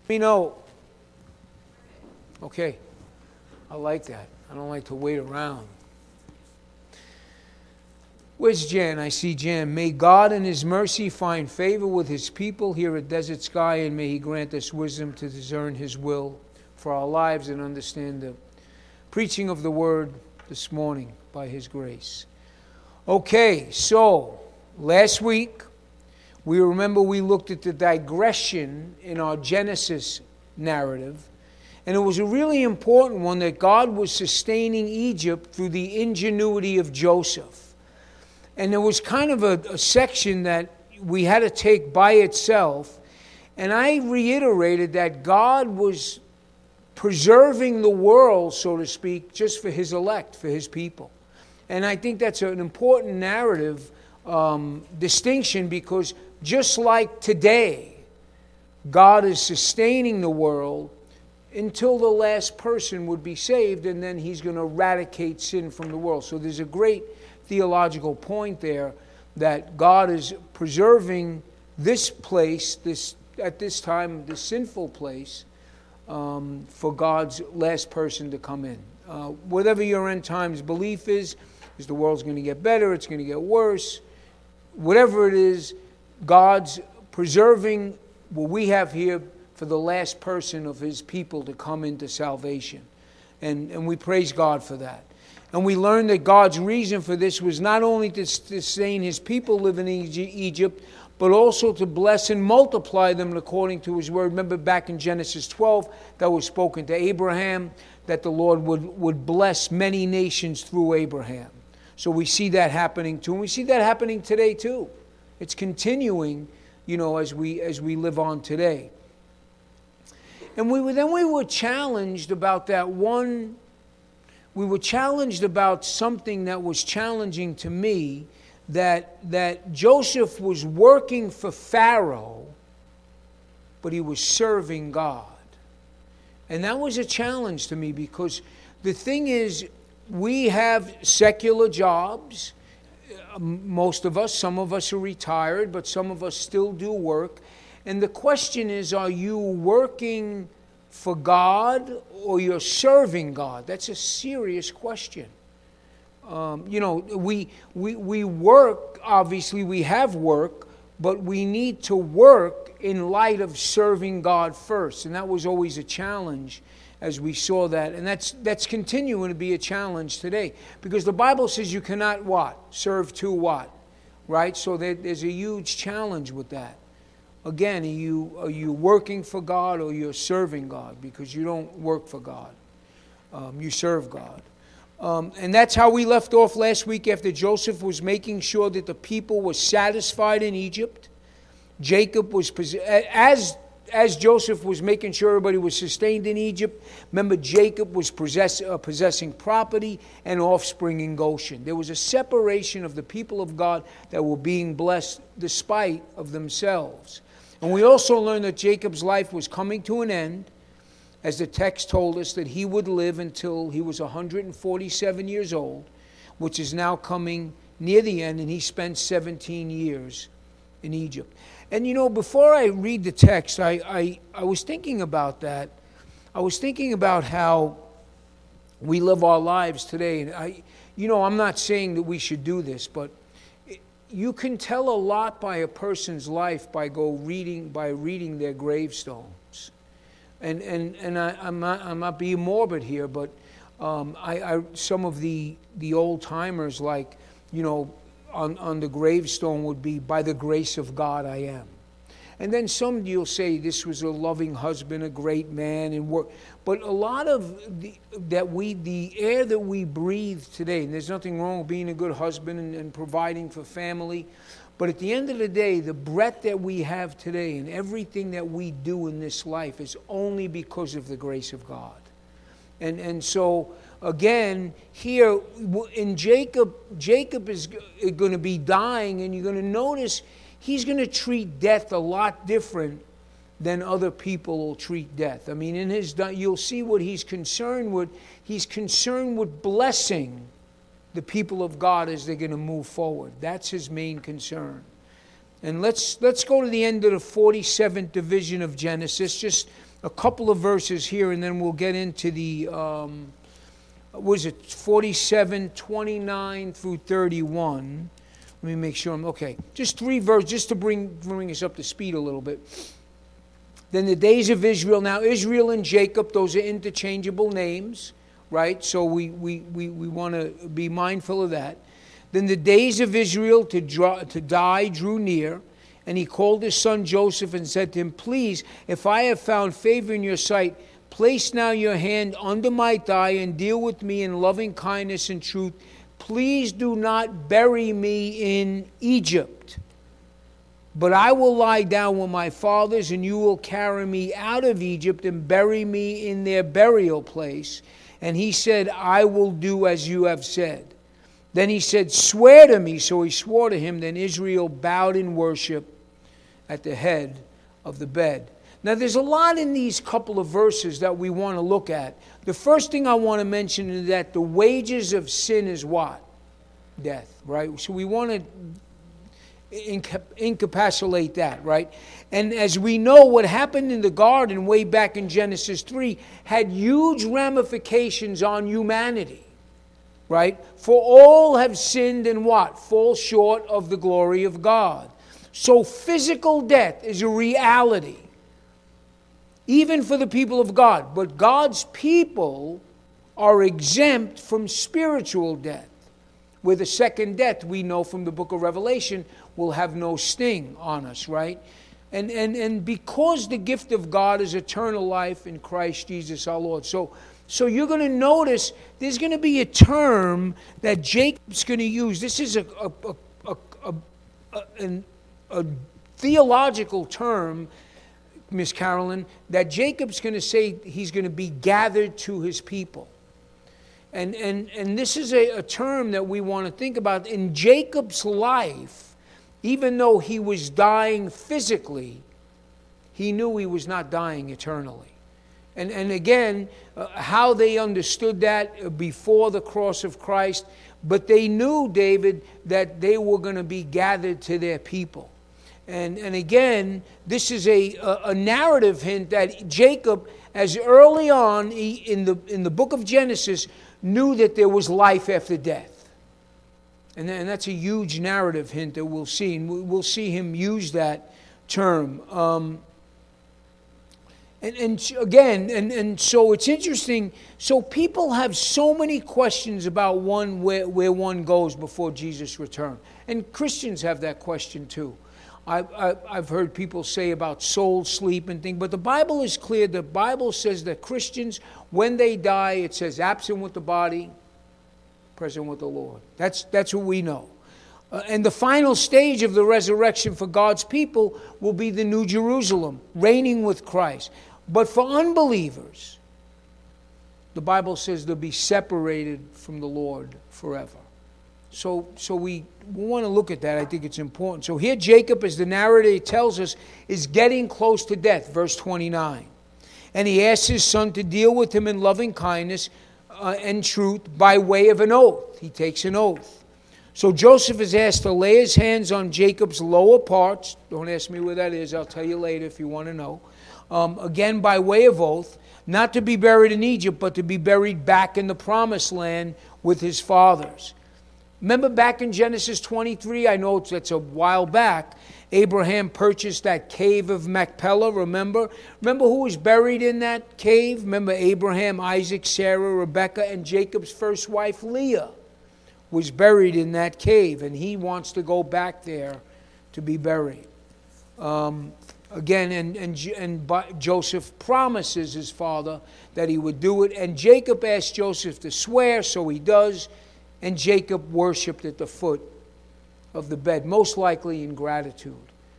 Me know. Okay. I like that. I don't like to wait around. Where's Jan? I see Jan. May God in His mercy find favor with His people here at Desert Sky, and may He grant us wisdom to discern His will for our lives and understand the preaching of the Word this morning by His grace. Okay, so last week, we looked at the digression in our Genesis narrative, and it was a really important one that God was sustaining Egypt through the ingenuity of Joseph. And there was kind of a section that we had to take by itself, and I reiterated that God was preserving the world, so to speak, just for His elect, for His people. And I think that's an important narrative distinction, because just like today, God is sustaining the world until the last person would be saved, and then He's going to eradicate sin from the world. So there's a great theological point there that God is preserving this place, at this time, this sinful place, for God's last person to come in. Whatever your end times belief is the world's going to get better, it's going to get worse. Whatever it is, God's preserving what we have here for the last person of His people to come into salvation. And we praise God for that. And we learned that God's reason for this was not only to sustain His people living in Egypt, but also to bless and multiply them according to His word. Remember back in Genesis 12, that was spoken to Abraham, that the Lord would bless many nations through Abraham. So we see that happening too. And we see that happening today too. It's continuing, as we live on today. And we were challenged about that one. We were challenged about something that was challenging to me, that Joseph was working for Pharaoh, but he was serving God. And that was a challenge to me, because the thing is, we have secular jobs. Most of us, some of us are retired, but some of us still do work. And the question is, are you working for God or you're serving God? That's a serious question. We work, obviously we have work, but we need to work in light of serving God first. And that was always a challenge as we saw that. And that's continuing to be a challenge today. Because the Bible says you cannot what? Serve two what? Right? So there's a huge challenge with that. Again, are you working for God or you're serving God? Because you don't work for God. You serve God. And that's how we left off last week, after Joseph was making sure that the people were satisfied in Egypt. Jacob was, as Joseph was making sure everybody was sustained in Egypt, remember Jacob was possessing property and offspring in Goshen. There was a separation of the people of God that were being blessed despite of themselves. And we also learned that Jacob's life was coming to an end, as the text told us that he would live until he was 147 years old, which is now coming near the end, and he spent 17 years in Egypt. And before I read the text, I was thinking about that. I was thinking about how we live our lives today. And I'm not saying that we should do this, but you can tell a lot by a person's life by reading their gravestones. And I'm not being morbid here, but some of the old timers, like on the gravestone would be, "By the grace of God I am." And then some you'll say this was a loving husband, a great man, and work. But a lot of the air that we breathe today, and there's nothing wrong with being a good husband and providing for family, but at the end of the day, the breath that we have today and everything that we do in this life is only because of the grace of God. And so again, here in Jacob is going to be dying, and you're going to notice he's going to treat death a lot different than other people will treat death. I mean, you'll see what he's concerned with. He's concerned with blessing the people of God as they're going to move forward. That's his main concern. And let's go to the end of the 47th division of Genesis. Just a couple of verses here, and then we'll get into the, 47, 29 through 31. Let me make sure I'm okay. Just 3 verses, just to bring us up to speed a little bit. Then the days of Israel. Now, Israel and Jacob, those are interchangeable names, right? So we want to be mindful of that. Then the days of Israel to die drew near, and he called his son Joseph and said to him, please, if I have found favor in your sight, place now your hand under my thigh and deal with me in loving kindness and truth. Please do not bury me in Egypt, but I will lie down with my fathers, and you will carry me out of Egypt and bury me in their burial place. And he said, I will do as you have said. Then he said, swear to me. So he swore to him. Then Israel bowed in worship at the head of the bed. Now there's a lot in these couple of verses that we want to look at. The first thing I want to mention is that the wages of sin is what? Death, right? So we want to encapsulate that, right? And as we know, what happened in the garden way back in Genesis 3 had huge ramifications on humanity, right? For all have sinned and what? Fall short of the glory of God. So physical death is a reality, even for the people of God. But God's people are exempt from spiritual death, where the second death, we know from the book of Revelation, will have no sting on us, right? And because the gift of God is eternal life in Christ Jesus our Lord. So you're going to notice there's going to be a term that Jacob's going to use. This is a theological term, Miss Carolyn, that Jacob's going to say he's going to be gathered to his people. And this is a term that we want to think about. In Jacob's life, even though he was dying physically, he knew he was not dying eternally. And again, how they understood that before the cross of Christ, but they knew, David, that they were going to be gathered to their people. And again, this is a narrative hint that Jacob, as early on in the book of Genesis, knew that there was life after death. And that's a huge narrative hint that we'll see. And we'll see him use that term. And so it's interesting. So people have so many questions about where one goes before Jesus' return. And Christians have that question too. I've heard people say about soul sleep and things, but the Bible is clear. The Bible says that Christians, when they die, it says absent with the body, present with the Lord. That's what we know. And the final stage of the resurrection for God's people will be the New Jerusalem, reigning with Christ. But for unbelievers, the Bible says they'll be separated from the Lord forever. So we want to look at that. I think it's important. So here Jacob, as the narrator tells us, is getting close to death, verse 29. And he asks his son to deal with him in loving kindness and truth by way of an oath. He takes an oath. So Joseph is asked to lay his hands on Jacob's lower parts. Don't ask me where that is. I'll tell you later if you want to know. Again, by way of oath, not to be buried in Egypt, but to be buried back in the promised land with his fathers. Remember back in Genesis 23, I know it's a while back, Abraham purchased that cave of Machpelah, remember? Remember who was buried in that cave? Remember Abraham, Isaac, Sarah, Rebekah, and Jacob's first wife, Leah, was buried in that cave, and he wants to go back there to be buried. Again, Joseph promises his father that he would do it, and Jacob asked Joseph to swear, so he does. And Jacob worshipped at the foot of the bed, most likely in gratitude.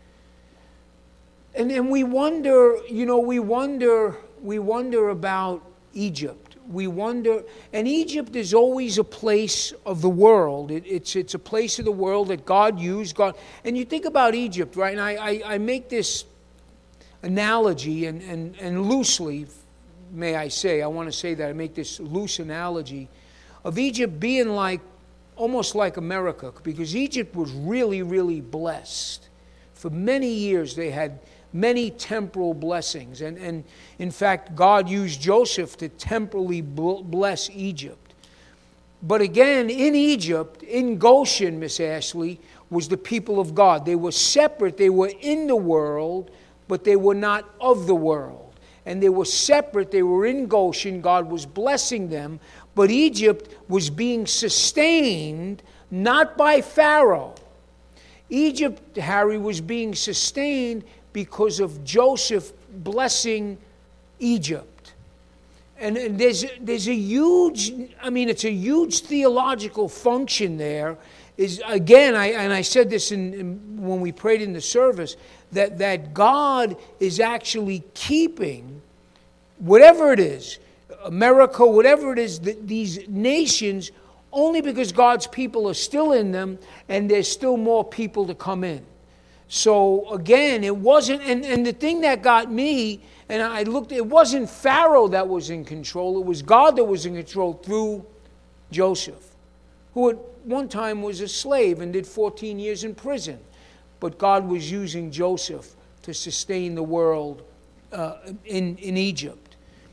And we wonder, we wonder about Egypt. We wonder, and Egypt is always a place of the world. It's a place of the world that God used. And you think about Egypt, right? And I make this analogy, and loosely, may I say, I want to say that I make this loose analogy of Egypt being almost like America, because Egypt was really, really blessed. For many years they had many temporal blessings. And in fact, God used Joseph to temporally bless Egypt. But again, in Egypt, in Goshen, Miss Ashley, was the people of God. They were separate. They were in the world, but they were not of the world. And they were separate. They were in Goshen. God was blessing them. But Egypt was being sustained not by Pharaoh. Egypt, Harry, was being sustained because of Joseph blessing Egypt. And there's a huge, it's a huge theological function there. Is again, I said this when we prayed in the service, that God is actually keeping whatever it is, America, whatever it is, these nations, only because God's people are still in them and there's still more people to come in. So again, it wasn't, and the thing that got me, and I looked, it wasn't Pharaoh that was in control, it was God that was in control through Joseph, who at one time was a slave and did 14 years in prison. But God was using Joseph to sustain the world in Egypt.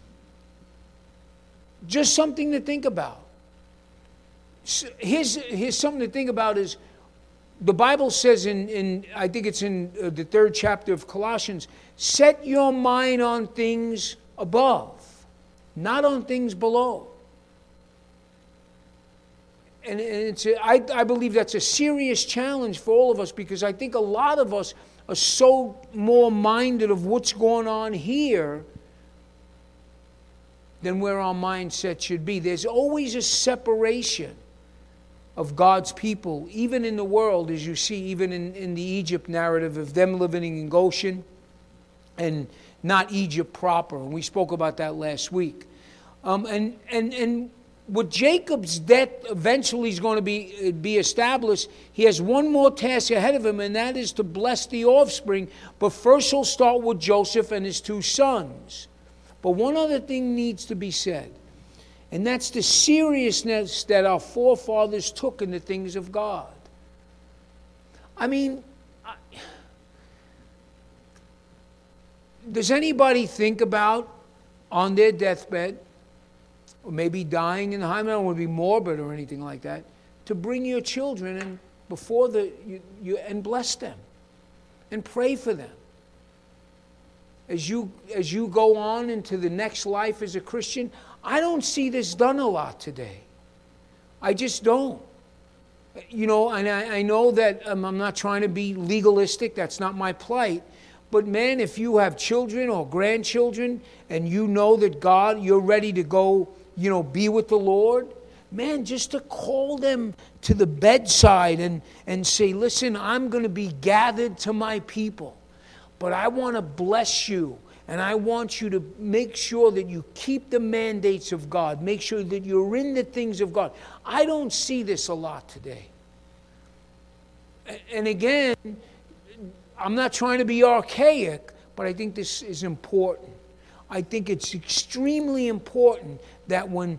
Just something to think about. Here's something to think about is the Bible says in I think it's in the 3rd chapter of Colossians, set your mind on things above, not on things below. And I believe that's a serious challenge for all of us, because I think a lot of us are so more minded of what's going on here than where our mindset should be. There's always a separation of God's people, even in the world, as you see, even in the Egypt narrative of them living in Goshen and not Egypt proper. And we spoke about that last week. And with Jacob's death eventually is going to be established, he has one more task ahead of him, and that is to bless the offspring. But first he'll start with Joseph and his 2 sons. But one other thing needs to be said, and that's the seriousness that our forefathers took in the things of God. Does anybody think about, on their deathbed, or maybe dying in the high, I don't want to be morbid or anything like that, to bring your children and before and bless them and pray for them as you go on into the next life as a Christian? I don't see this done a lot today. I just don't. And I know that I'm not trying to be legalistic. That's not my plight. But man, if you have children or grandchildren and you know that God, you're ready to go, be with the Lord, man, just to call them to the bedside and say, listen, I'm going to be gathered to my people, but I want to bless you, and I want you to make sure that you keep the mandates of God, make sure that you're in the things of God. I don't see this a lot today. And again, I'm not trying to be archaic, but I think this is important. I think it's extremely important that when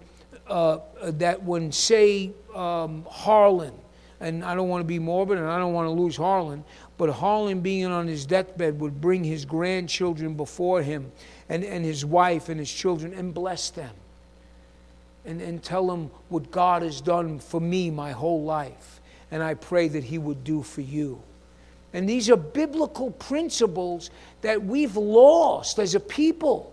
say Harlan, and I don't want to be morbid and I don't want to lose Harlan, but Harlan being on his deathbed would bring his grandchildren before him and his wife and his children and bless them and tell them what God has done for me my whole life, and I pray that he would do for you. And these are biblical principles that we've lost as a people.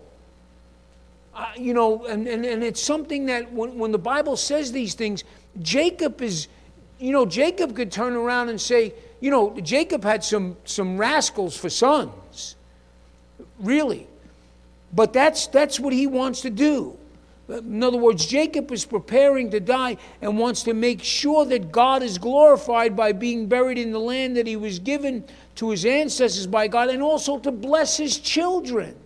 And it's something that when the Bible says these things, Jacob could turn around and say, Jacob had some rascals for sons, really. But that's what he wants to do. In other words, Jacob is preparing to die and wants to make sure that God is glorified by being buried in the land that he was given to his ancestors by God, and also to bless his children.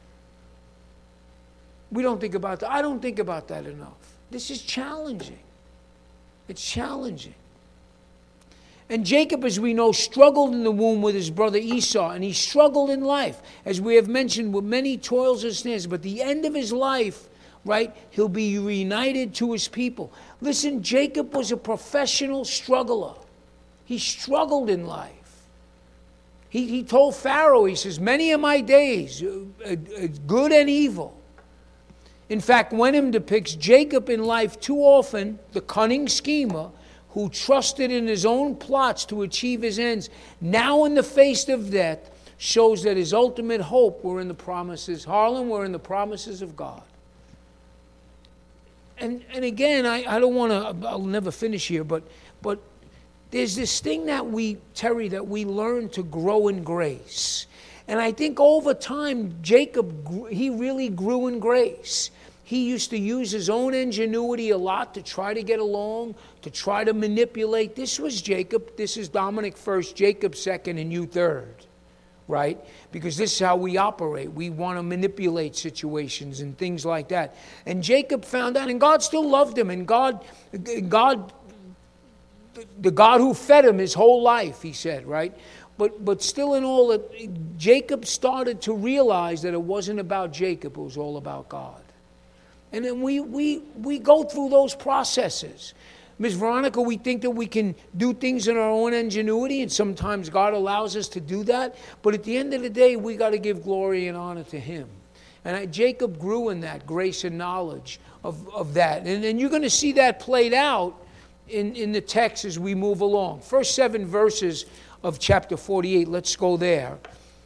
We don't think about that. I don't think about that enough. This is challenging. It's challenging. And Jacob, as we know, struggled in the womb with his brother Esau, and he struggled in life, as we have mentioned, with many toils and snares. But the end of his life, right, he'll be reunited to his people. Listen, Jacob was a professional struggler. He struggled in life. He told Pharaoh, he says, many are my days, good and evil. In fact, Wenham depicts Jacob in life too often, the cunning schemer, who trusted in his own plots to achieve his ends, now in the face of death, shows that his ultimate hope were in the promises. Harlan, were in the promises of God. And again, I don't want to, I'll never finish here, but there's this thing that Terry, that we learn to grow in grace. And I think over time, Jacob, he really grew in grace. He used to use his own ingenuity a lot to try to get along, to try to manipulate. This was Jacob. This is Dominic first, Jacob second, and you third, right? Because this is how we operate. We want to manipulate situations and things like that. And Jacob found out, and God still loved him, and God, the God who fed him his whole life, he said, right? But still in all, Jacob started to realize that it wasn't about Jacob, it was all about God. And then we go through those processes. Ms. Veronica, we think that we can do things in our own ingenuity, and sometimes God allows us to do that. But at the end of the day, we got to give glory and honor to Him. And Jacob grew in that grace and knowledge of that. And you're going to see that played out in the text as we move along. First 7 verses of chapter 48. Let's go there.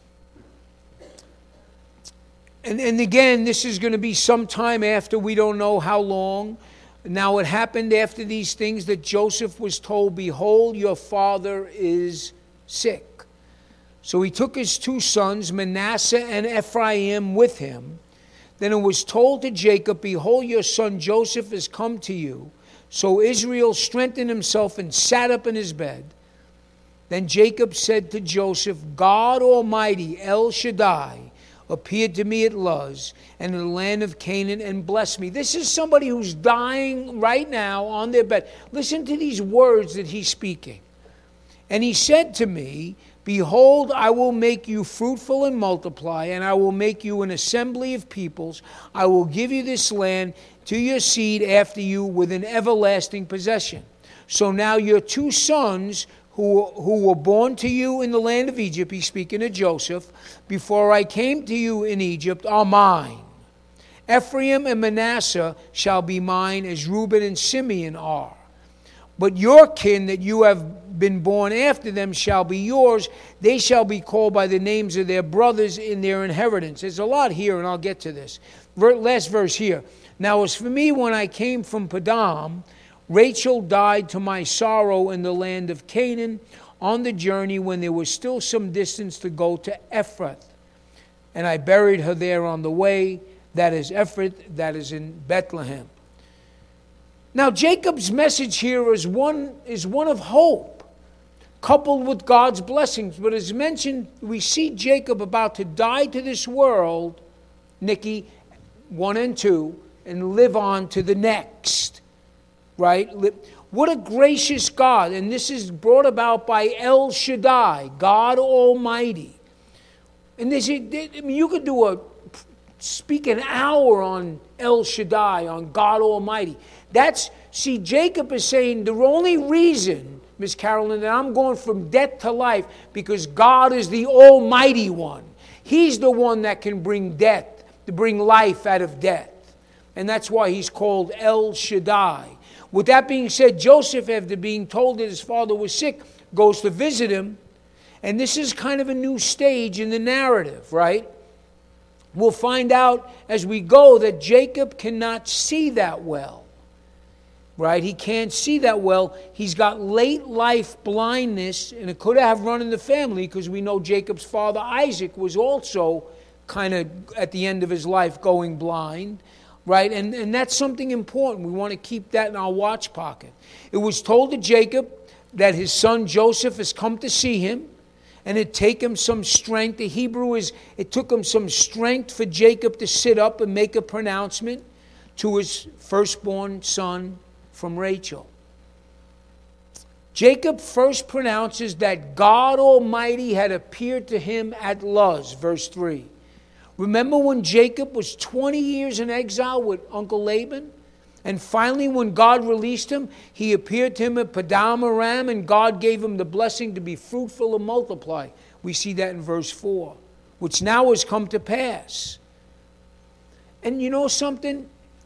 And again, this is going to be sometime after, we don't know how long. Now it happened after these things that Joseph was told, behold, your father is sick. So he took his 2 sons, Manasseh and Ephraim, with him. Then it was told to Jacob, behold, your son Joseph has come to you. So Israel strengthened himself and sat up in his bed. Then Jacob said to Joseph, God Almighty, El Shaddai, appeared to me at Luz and in the land of Canaan and blessed me. This is somebody who's dying right now on their bed. Listen to these words that he's speaking. And he said to me, behold, I will make you fruitful and multiply, and I will make you an assembly of peoples. I will give you this land to your seed after you with an everlasting possession. So now your 2 sons who were born to you in the land of Egypt, he's speaking to Joseph, before I came to you in Egypt, are mine. Ephraim and Manasseh shall be mine, as Reuben and Simeon are. But your kin that you have been born after them shall be yours. They shall be called by the names of their brothers in their inheritance. There's a lot here, and I'll get to this. Last verse here. Now as for me, when I came from Padam, Rachel died to my sorrow in the land of Canaan on the journey when there was still some distance to go to Ephrath. And I buried her there on the way, that is Ephrath, that is in Bethlehem. Now Jacob's message here is one of hope, coupled with God's blessings. But as mentioned, we see Jacob about to die to this world, Nikki, 1 and 2, and live on to the next. Right? What a gracious God. And this is brought about by El Shaddai, God Almighty. And you could speak an hour on El Shaddai, on God Almighty. Jacob is saying the only reason, Miss Carolyn, that I'm going from death to life, because God is the Almighty One. He's the one that can bring death, to bring life out of death. And that's why he's called El Shaddai. With that being said, Joseph, after being told that his father was sick, goes to visit him. And this is kind of a new stage in the narrative, right? We'll find out as we go that Jacob cannot see that well, right? He can't see that well. He's got late life blindness, and it could have run in the family because we know Jacob's father Isaac was also kind of at the end of his life going blind. Right? And that's something important. We want to keep that in our watch pocket. It was told to Jacob that his son Joseph has come to see him, and it take him some strength. The Hebrew is, it took him some strength for Jacob to sit up and make a pronouncement to his firstborn son from Rachel. Jacob first pronounces that God Almighty had appeared to him at Luz, verse 3. Remember when Jacob was 20 years in exile with Uncle Laban? And finally, when God released him, he appeared to him at Padam Aram, and God gave him the blessing to be fruitful and multiply. We see that in verse 4, which now has come to pass. And you know something?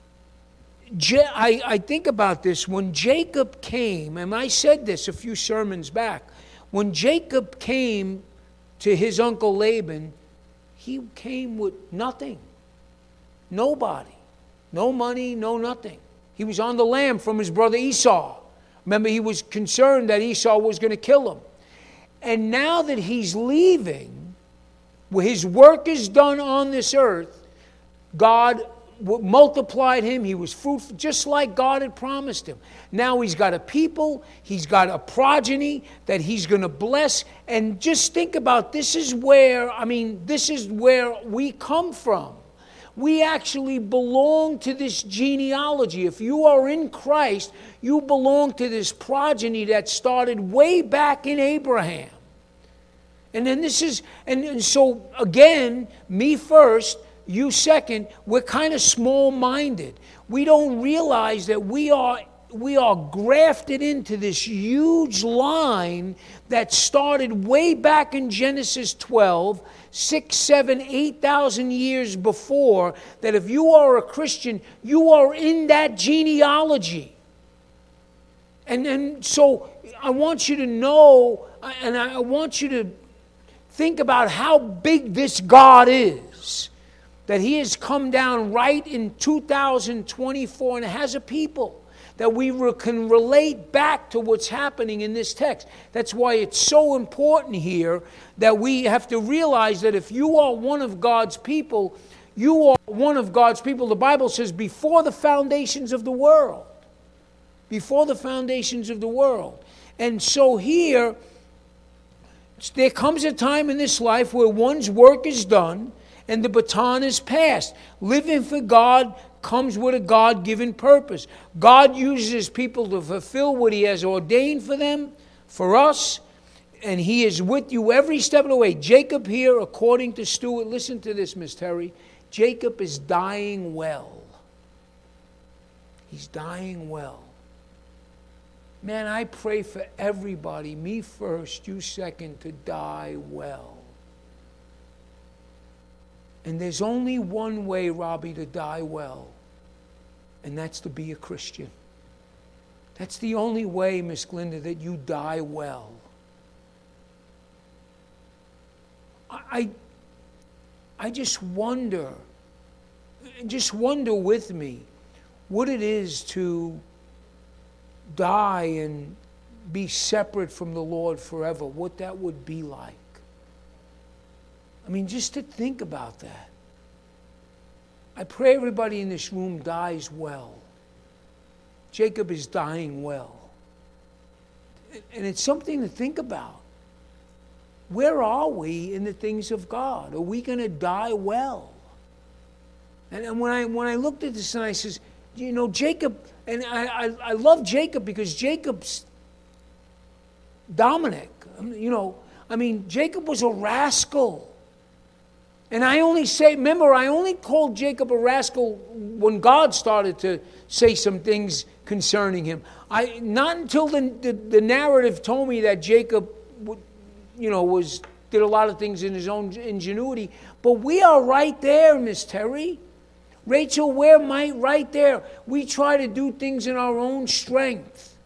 I think about this. When Jacob came, and I said this a few sermons back, when Jacob came to his uncle Laban, he came with nothing. Nobody. No money, no nothing. He was on the lam from his brother Esau. Remember, he was concerned that Esau was going to kill him. And now that he's leaving, where his work is done on this earth, God multiplied him. He was fruitful, just like God had promised him. Now he's got a people, he's got a progeny that he's going to bless. And just think about, this is where we come from. We actually belong to this genealogy. If you are in Christ, you belong to this progeny that started way back in Abraham. And then and so again, me first, you second, we're kind of small-minded. We don't realize that we are grafted into this huge line that started way back in Genesis 12, 6, 7, 8,000 years before, that if you are a Christian, you are in that genealogy. And so I want you to know, and I want you to think about how big this God is. That he has come down right in 2024 and has a people that we can relate back to what's happening in this text. That's why it's so important here that we have to realize that if you are one of God's people, you are one of God's people. The Bible says before the foundations of the world. Before the foundations of the world. And so here, there comes a time in this life where one's work is done and the baton is passed. Living for God comes with a God-given purpose. God uses people to fulfill what he has ordained for them, for us, and he is with you every step of the way. Jacob here, according to Stuart, listen to this, Miss Terry, Jacob is dying well. He's dying well. Man, I pray for everybody, me first, you second, to die well. And there's only one way, Robbie, to die well, and that's to be a Christian. That's the only way, Miss Glinda, that you die well. I just wonder with me what it is to die and be separate from the Lord forever, what that would be like. I mean, just to think about that. I pray everybody in this room dies well. Jacob is dying well. And it's something to think about. Where are we in the things of God? Are we going to die well? And when I looked at this and I says, you know, Jacob, and I love Jacob because Jacob's Dominic. You know, I mean, Jacob was a rascal. And I only called Jacob a rascal when God started to say some things concerning him. Not until the narrative told me that Jacob, did a lot of things in his own ingenuity. But we are right there, Miss Terry. Rachel, we're right there. We try to do things in our own strength.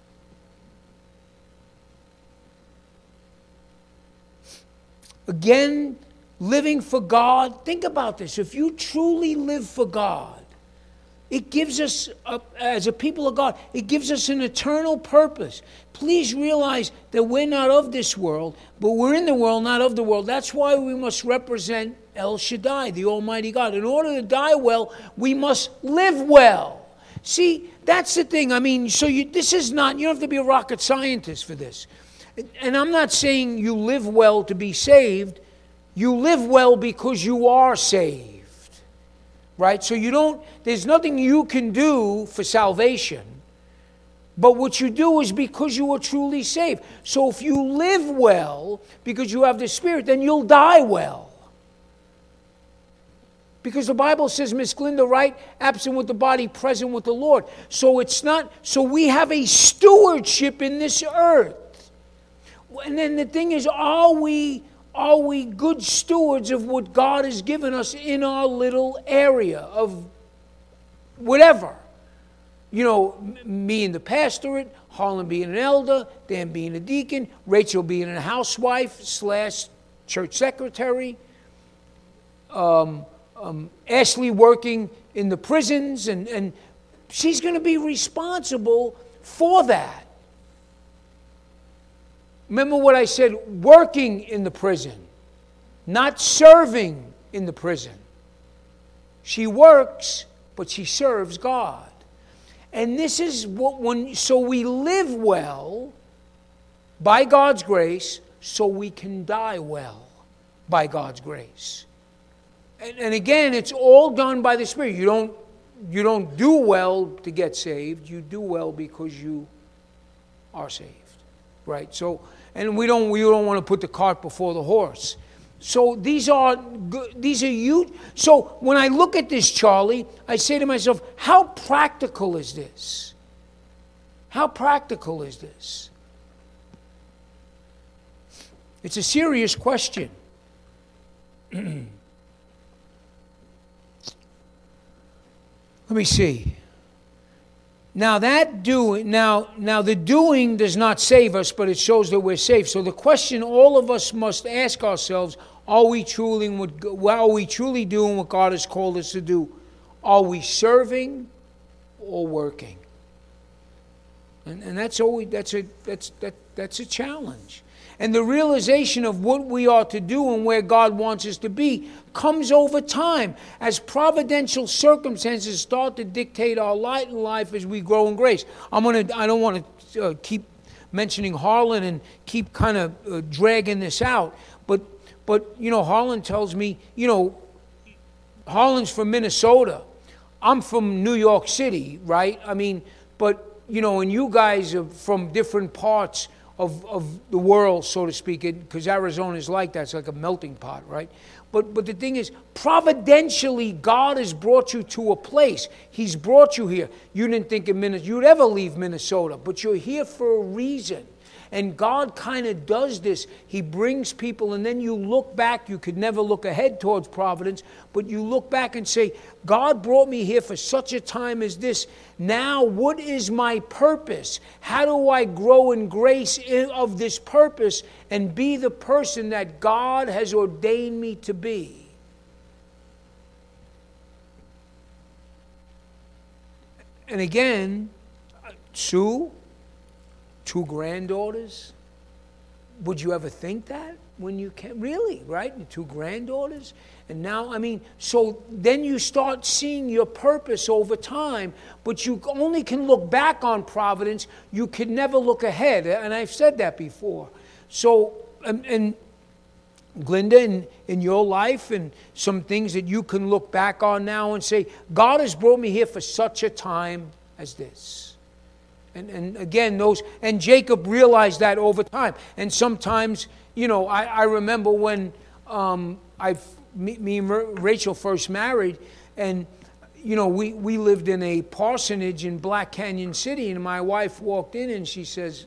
Again, living for God. Think about this. If you truly live for God, it gives us, as a people of God, it gives us an eternal purpose. Please realize that we're not of this world, but we're in the world, not of the world. That's why we must represent El Shaddai, the Almighty God. In order to die well, we must live well. See, that's the thing. I mean, this is not, you don't have to be a rocket scientist for this. And I'm not saying you live well to be saved. You live well because you are saved. Right? So there's nothing you can do for salvation. But what you do is because you are truly saved. So if you live well because you have the Spirit, then you'll die well. Because the Bible says, Miss Glinda, right? Absent with the body, present with the Lord. So we have a stewardship in this earth. And then the thing is, are we are we good stewards of what God has given us in our little area of whatever? You know, me in the pastorate, Harlan being an elder, Dan being a deacon, Rachel being a housewife / church secretary, Ashley working in the prisons, and she's going to be responsible for that. Remember what I said, working in the prison, not serving in the prison. She works, but she serves God. And this is so we live well by God's grace, so we can die well by God's grace. And again, it's all done by the Spirit. You don't do well to get saved. You do well because you are saved, right? So, and we don't want to put the cart before the horse. So these are huge. So when I look at this, Charlie, I say to myself, how practical is this? How practical is this? It's a serious question. Let me see. Now the doing does not save us, but it shows that we're saved. So the question all of us must ask ourselves, are we truly doing what God has called us to do? Are we serving or working? And that's a challenge. And the realization of what we are to do and where God wants us to be comes over time as providential circumstances start to dictate our light in life as we grow in grace. I don't want to keep mentioning Harlan and keep kind of dragging this out, but you know, Harlan tells me, you know, Harlan's from Minnesota. I'm from New York City, right? I mean, but you know, and you guys are from different parts of the world, so to speak, because Arizona is like that. It's like a melting pot, right? But the thing is, providentially, God has brought you to a place. He's brought you here. You didn't think you'd ever leave Minnesota, but you're here for a reason. And God kind of does this. He brings people, and then you look back. You could never look ahead towards providence, but you look back and say, God brought me here for such a time as this. Now, what is my purpose? How do I grow in grace of this purpose and be the person that God has ordained me to be? And again, Sue, 2 granddaughters. Would you ever think that when you can? Really, right? 2 granddaughters. And now, I mean, so then you start seeing your purpose over time, but you only can look back on providence. You can never look ahead. And I've said that before. So, and Glenda, in your life and some things that you can look back on now and say, God has brought me here for such a time as this. And again, and Jacob realized that over time. And sometimes, you know, I remember when me and Rachel first married, and, you know, we lived in a parsonage in Black Canyon City, and my wife walked in and she says,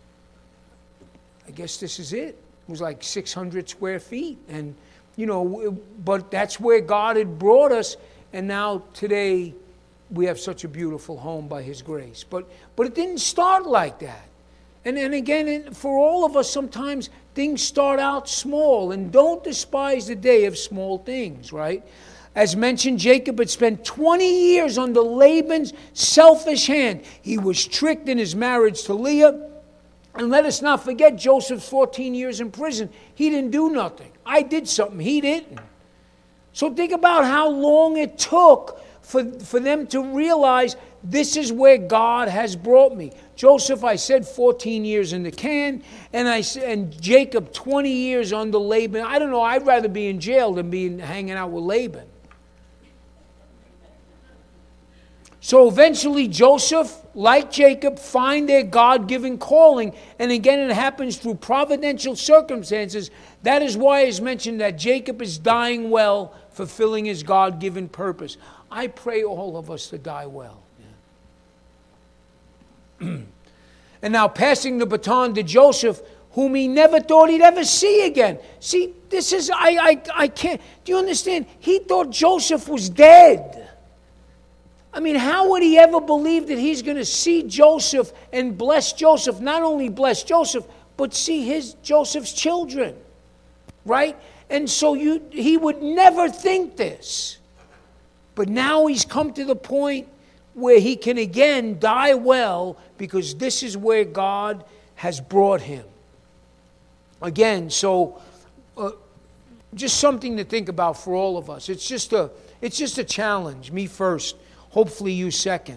I guess this is it. It was like 600 square feet. And, you know, but that's where God had brought us, and now today we have such a beautiful home by His grace. But it didn't start like that. And again, for all of us, sometimes things start out small. And don't despise the day of small things, right? As mentioned, Jacob had spent 20 years under Laban's selfish hand. He was tricked in his marriage to Leah. And let us not forget Joseph's 14 years in prison. He didn't do nothing. I did something. He didn't. So think about how long it took for them to realize this is where God has brought me. Joseph, I said 14 years in the can, and Jacob 20 years under Laban. I don't know, I'd rather be in jail than be hanging out with Laban. So eventually Joseph, like Jacob, find their God-given calling. And again, it happens through providential circumstances. That is why it's mentioned that Jacob is dying well, fulfilling his God-given purpose. I pray all of us to die well. Yeah. And now passing the baton to Joseph, whom he never thought he'd ever see again. See, this is, I can't, do you understand? He thought Joseph was dead. I mean, how would he ever believe that he's going to see Joseph and bless Joseph? Not only bless Joseph, but see Joseph's children, right? And so he would never think this. But now he's come to the point where he can again die well, because this is where God has brought him. Again, so just something to think about for all of us. It's just a challenge. Me first, hopefully you second.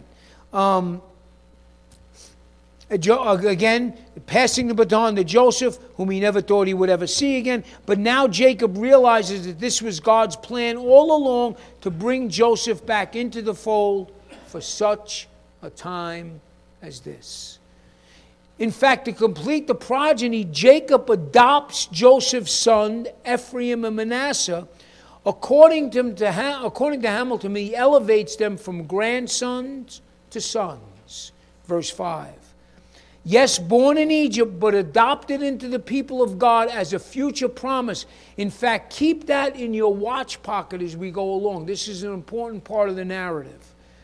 Again, passing the baton to Joseph, whom he never thought he would ever see again. But now Jacob realizes that this was God's plan all along, to bring Joseph back into the fold for such a time as this. In fact, to complete the progeny, Jacob adopts Joseph's son, Ephraim and Manasseh. According to Hamilton, he elevates them from grandsons to sons. Verse 5. Yes, born in Egypt, but adopted into the people of God as a future promise. In fact, keep that in your watch pocket as we go along. This is an important part of the narrative.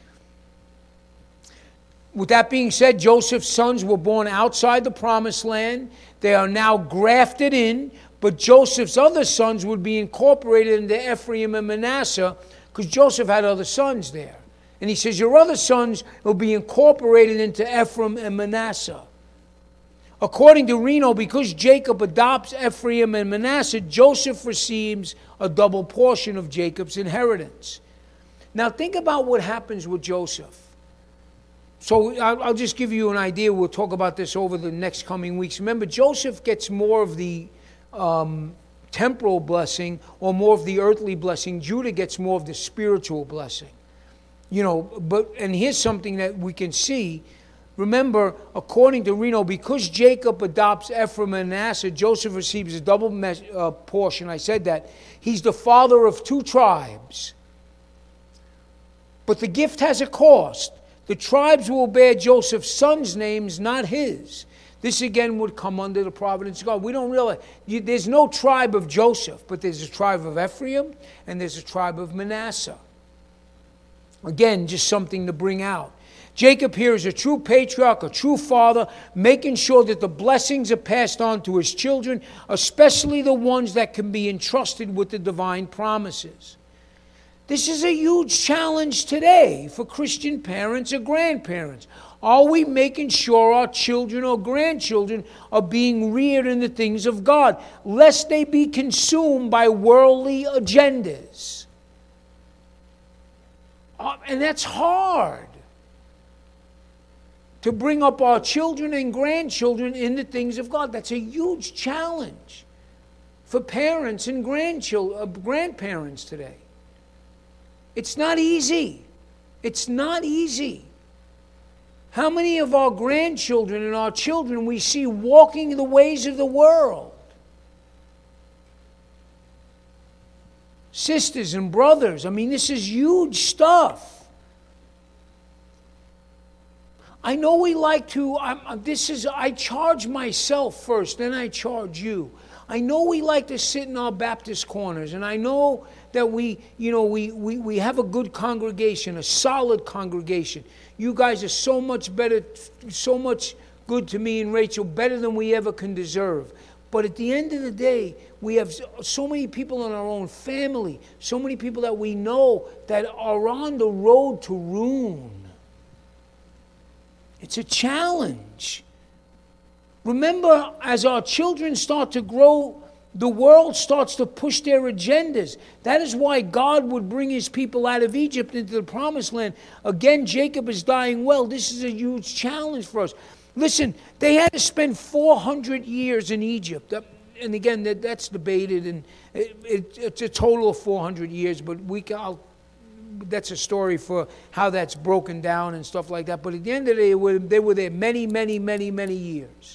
With that being said, Joseph's sons were born outside the promised land. They are now grafted in, but Joseph's other sons would be incorporated into Ephraim and Manasseh, because Joseph had other sons there. And he says, your other sons will be incorporated into Ephraim and Manasseh. According to Reno, because Jacob adopts Ephraim and Manasseh, Joseph receives a double portion of Jacob's inheritance. Now think about what happens with Joseph. So I'll just give you an idea. We'll talk about this over the next coming weeks. Remember, Joseph gets more of the temporal blessing, or more of the earthly blessing. Judah gets more of the spiritual blessing. And here's something that we can see. Remember, according to Reno, because Jacob adopts Ephraim and Manasseh, Joseph receives a double portion. I said that. He's the father of two tribes. But the gift has a cost. The tribes will bear Joseph's sons' names, not his. This again would come under the providence of God. We don't realize, there's no tribe of Joseph, but there's a tribe of Ephraim and there's a tribe of Manasseh. Again, just something to bring out. Jacob here is a true patriarch, a true father, making sure that the blessings are passed on to his children, especially the ones that can be entrusted with the divine promises. This is a huge challenge today for Christian parents or grandparents. Are we making sure our children or grandchildren are being reared in the things of God, lest they be consumed by worldly agendas? And that's hard, to bring up our children and grandchildren in the things of God. That's a huge challenge for parents and grandparents today. It's not easy. It's not easy. How many of our grandchildren and our children we see walking the ways of the world? Sisters and brothers, I mean, this is huge stuff. I know we like to, I charge myself first, then I charge you. I know we like to sit in our Baptist corners, and I know that we have a good congregation, a solid congregation. You guys are so much better, so much good to me and Rachel, better than we ever can deserve. But at the end of the day, we have so many people in our own family, so many people that we know that are on the road to ruin. It's a challenge. Remember, as our children start to grow, the world starts to push their agendas. That is why God would bring his people out of Egypt into the promised land. Again, Jacob is dying well. This is a huge challenge for us. Listen, they had to spend 400 years in Egypt. And again, that's debated, and it's a total of 400 years, but that's a story for how that's broken down and stuff like that. But at the end of the day, they were there many, many, many, many years.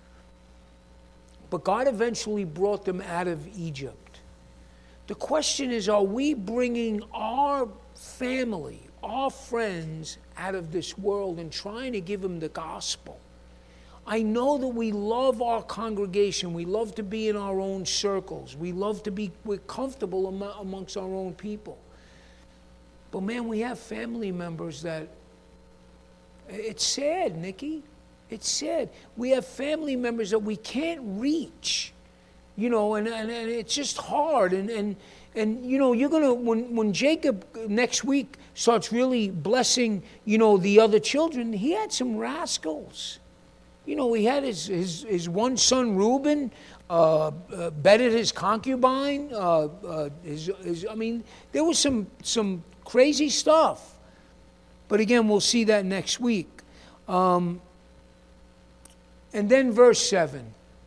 But God eventually brought them out of Egypt. The question is, are we bringing our family, our friends out of this world and trying to give them the gospel? I know that we love our congregation. We love to be in our own circles. We're comfortable amongst our own people. But man, we have family members that, it's sad, Nikki. It's sad. We have family members that we can't reach, you know, and it's just hard. And you know, you're going to, when Jacob next week starts really blessing, you know, the other children, he had some rascals. You know, he had his one son, Reuben, bedded his concubine. I mean, there was some crazy stuff. But again, we'll see that next week. And then verse 7.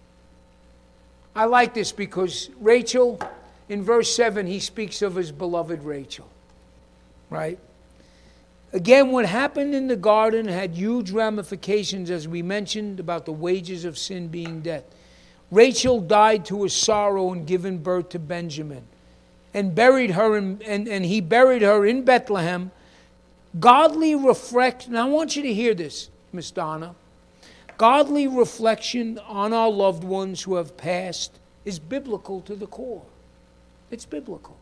I like this because Rachel, in verse 7, he speaks of his beloved Rachel. Right? Again, what happened in the garden had huge ramifications, as we mentioned, about the wages of sin being death. Rachel died to his sorrow and given birth to Benjamin, and buried her and he buried her in Bethlehem. Godly reflection. Now I want you to hear this, Miss Donna. Godly reflection on our loved ones who have passed is biblical to the core. It's biblical.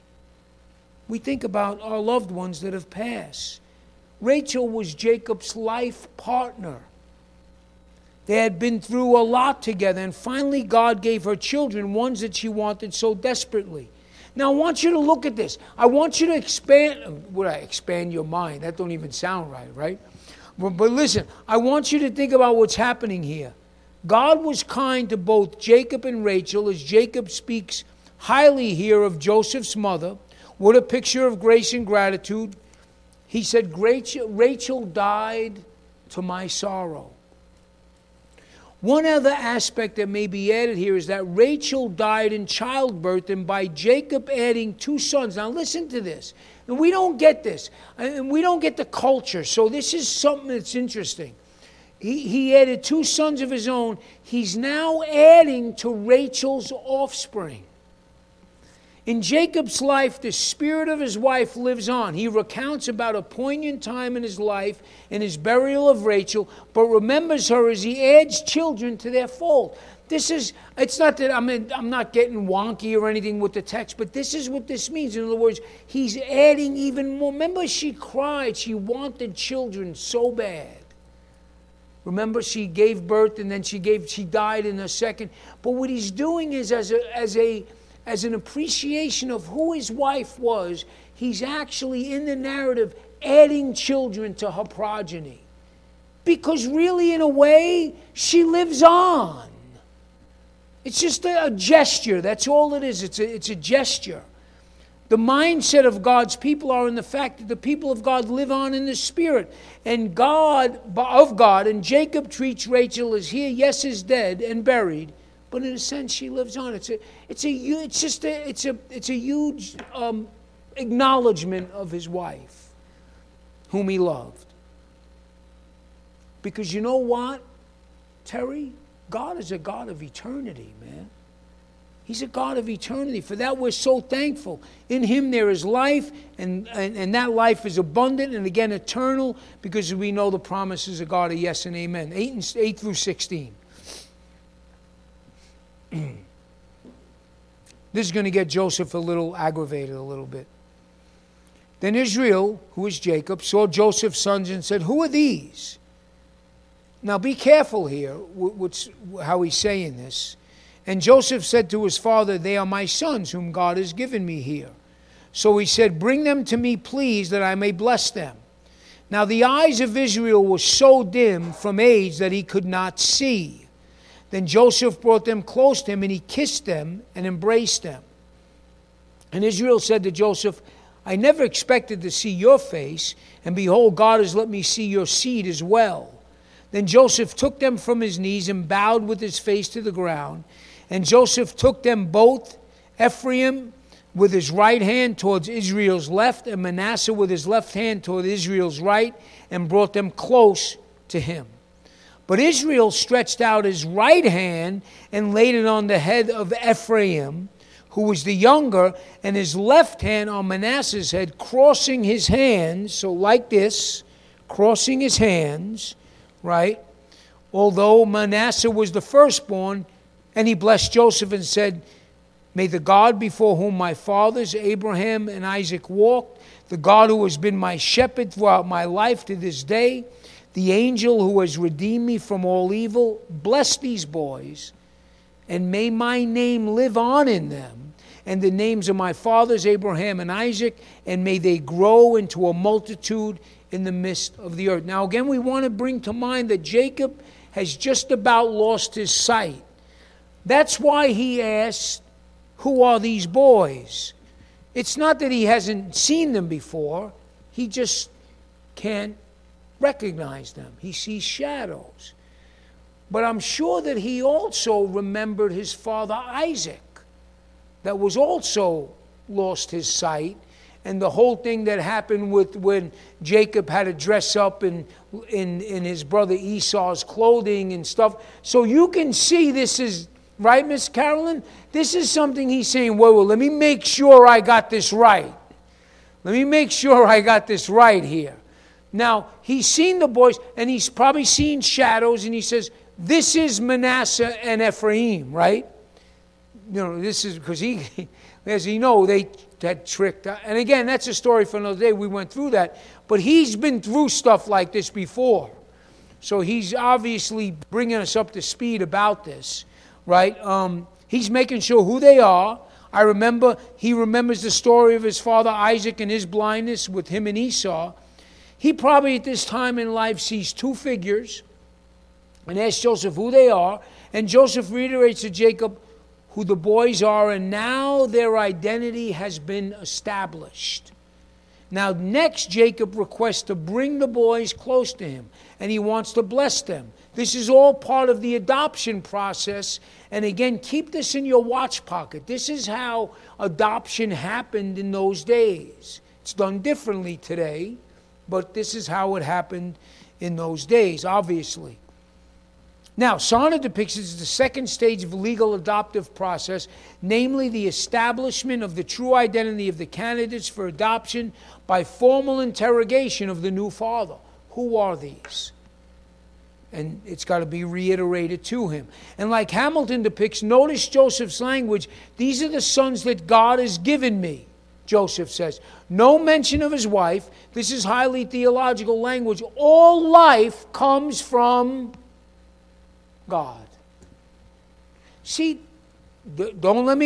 We think about our loved ones that have passed. Rachel was Jacob's life partner. They had been through a lot together, and finally God gave her children, ones that she wanted so desperately. Now I want you to look at this. I want you to expand your mind. That don't even sound right? But listen, I want you to think about what's happening here. God was kind to both Jacob and Rachel, as Jacob speaks highly here of Joseph's mother. What a picture of grace and gratitude. He said, Rachel died to my sorrow. One other aspect that may be added here is that Rachel died in childbirth, and by Jacob adding 2 sons. Now listen to this. And we don't get this. And we don't get the culture. So this is something that's interesting. He added 2 sons of his own. He's now adding to Rachel's offspring. In Jacob's life, the spirit of his wife lives on. He recounts about a poignant time in his life and his burial of Rachel, but remembers her as he adds children to their fold. It's not that I'm not getting wonky or anything with the text, but this is what this means. In other words, he's adding even more. Remember, she cried. She wanted children so bad. Remember, she gave birth and then she died in a second. But what he's doing is as an appreciation of who his wife was, he's actually in the narrative adding children to her progeny. Because really, in a way, she lives on. It's just a gesture. That's all it is. It's a gesture. The mindset of God's people are in the fact that the people of God live on in the Spirit. And and Jacob treats Rachel as he, yes, is dead and buried, but in a sense she lives on. It's a huge acknowledgement of his wife, whom he loved. Because you know what, Terry? God is a God of eternity, man. He's a God of eternity. For that we're so thankful. In him there is life, and that life is abundant and again eternal, because we know the promises of God are yes and amen. 8 through 16. This is going to get Joseph a little aggravated a little bit. Then Israel, who is Jacob, saw Joseph's sons and said, "Who are these?" Now be careful here how he's saying this. And Joseph said to his father, "They are my sons whom God has given me here." So he said, "Bring them to me, please, that I may bless them." Now the eyes of Israel were so dim from age that he could not see. Then Joseph brought them close to him, and he kissed them and embraced them. And Israel said to Joseph, "I never expected to see your face, and behold, God has let me see your seed as well." Then Joseph took them from his knees and bowed with his face to the ground. And Joseph took them both, Ephraim with his right hand towards Israel's left, and Manasseh with his left hand toward Israel's right, and brought them close to him. But Israel stretched out his right hand and laid it on the head of Ephraim, who was the younger, and his left hand on Manasseh's head, crossing his hands, so like this, crossing his hands, right, although Manasseh was the firstborn, and he blessed Joseph and said, "May the God before whom my fathers, Abraham and Isaac, walked, the God who has been my shepherd throughout my life to this day, the angel who has redeemed me from all evil, bless these boys, and may my name live on in them, and the names of my fathers, Abraham and Isaac, and may they grow into a multitude in the midst of the earth." Now again, we want to bring to mind that Jacob has just about lost his sight. That's why he asked, "Who are these boys?" It's not that he hasn't seen them before. He just can't recognize them. He sees shadows. But I'm sure that he also remembered his father Isaac, that was also lost his sight, and the whole thing that happened with when Jacob had to dress up in his brother Esau's clothing and stuff. So you can see this is, right, Miss Carolyn? This is something he's saying, well, let me make sure I got this right. Let me make sure I got this right here. Now, he's seen the boys, and he's probably seen shadows, and he says, this is Manasseh and Ephraim, right? You know, this is because he, as you know, they had tricked. And again, that's a story for another day. We went through that. But he's been through stuff like this before. So he's obviously bringing us up to speed about this, right? He's making sure who they are. He remembers the story of his father Isaac and his blindness with him and Esau. He probably at this time in life sees two figures and asks Joseph who they are. And Joseph reiterates to Jacob who the boys are, and now their identity has been established. Now next, Jacob requests to bring the boys close to him, and he wants to bless them. This is all part of the adoption process. And again, keep this in your watch pocket. This is how adoption happened in those days. It's done differently today, but this is how it happened in those days, obviously. Now, Sarna depicts the second stage of the legal adoptive process, namely the establishment of the true identity of the candidates for adoption by formal interrogation of the new father. Who are these? And it's got to be reiterated to him. And like Hamilton depicts, notice Joseph's language. These are the sons that God has given me, Joseph says. No mention of his wife. This is highly theological language. All life comes from God. See, don't let me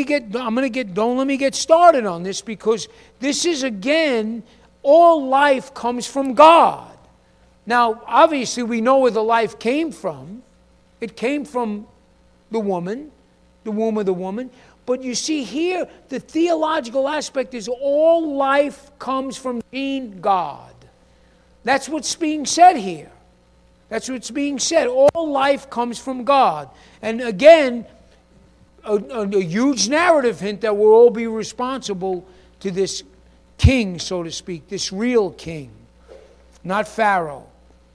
get started on this, because this is, again, all life comes from God. Now, obviously, we know where the life came from. It came from the woman, the womb of the woman. But you see here, the theological aspect is all life comes from God. That's what's being said here. That's what's being said. All life comes from God. And again, a huge narrative hint that we'll all be responsible to this king, so to speak, this real king, not Pharaoh.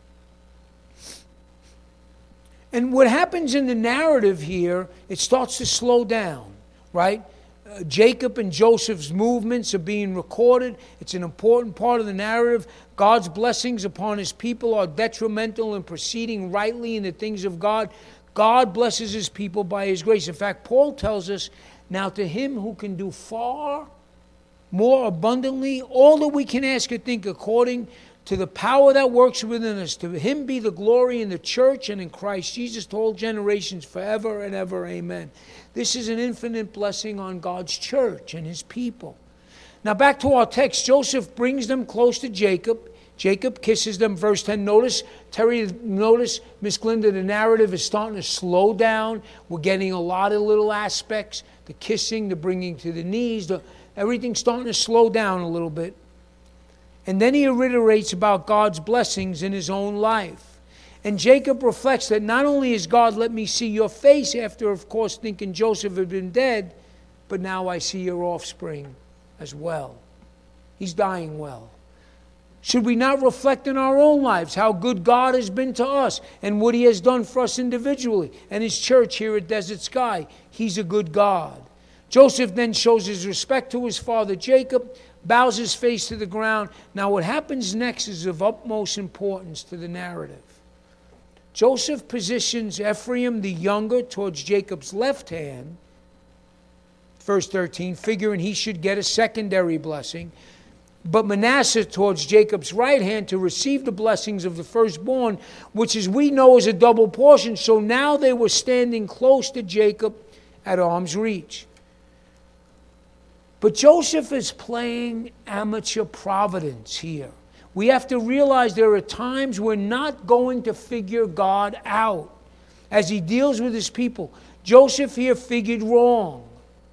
And what happens in the narrative here, it starts to slow down, right? Jacob and Joseph's movements are being recorded. It's an important part of the narrative. God's blessings upon his people are detrimental in proceeding rightly in the things of God. God blesses his people by his grace. In fact, Paul tells us, now to him who can do far more abundantly, all that we can ask or think according to the power that works within us, to him be the glory in the church and in Christ Jesus to all generations forever and ever. Amen. This is an infinite blessing on God's church and his people. Now back to our text. Joseph brings them close to Jacob. Jacob kisses them. Verse 10. Notice, Miss Glinda, the narrative is starting to slow down. We're getting a lot of little aspects. The kissing, the bringing to the knees, everything's starting to slow down a little bit. And then he reiterates about God's blessings in his own life. And Jacob reflects that not only has God let me see your face after, of course, thinking Joseph had been dead, but now I see your offspring as well. He's dying well. Should we not reflect in our own lives how good God has been to us and what he has done for us individually and his church here at Desert Sky? He's a good God. Joseph then shows his respect to his father Jacob, bows his face to the ground. Now what happens next is of utmost importance to the narrative. Joseph positions Ephraim the younger towards Jacob's left hand, verse 13, figuring he should get a secondary blessing, but Manasseh towards Jacob's right hand to receive the blessings of the firstborn, which as we know is a double portion. So now they were standing close to Jacob at arm's reach. But Joseph is playing amateur providence here. We have to realize there are times we're not going to figure God out as he deals with his people. Joseph here figured wrong.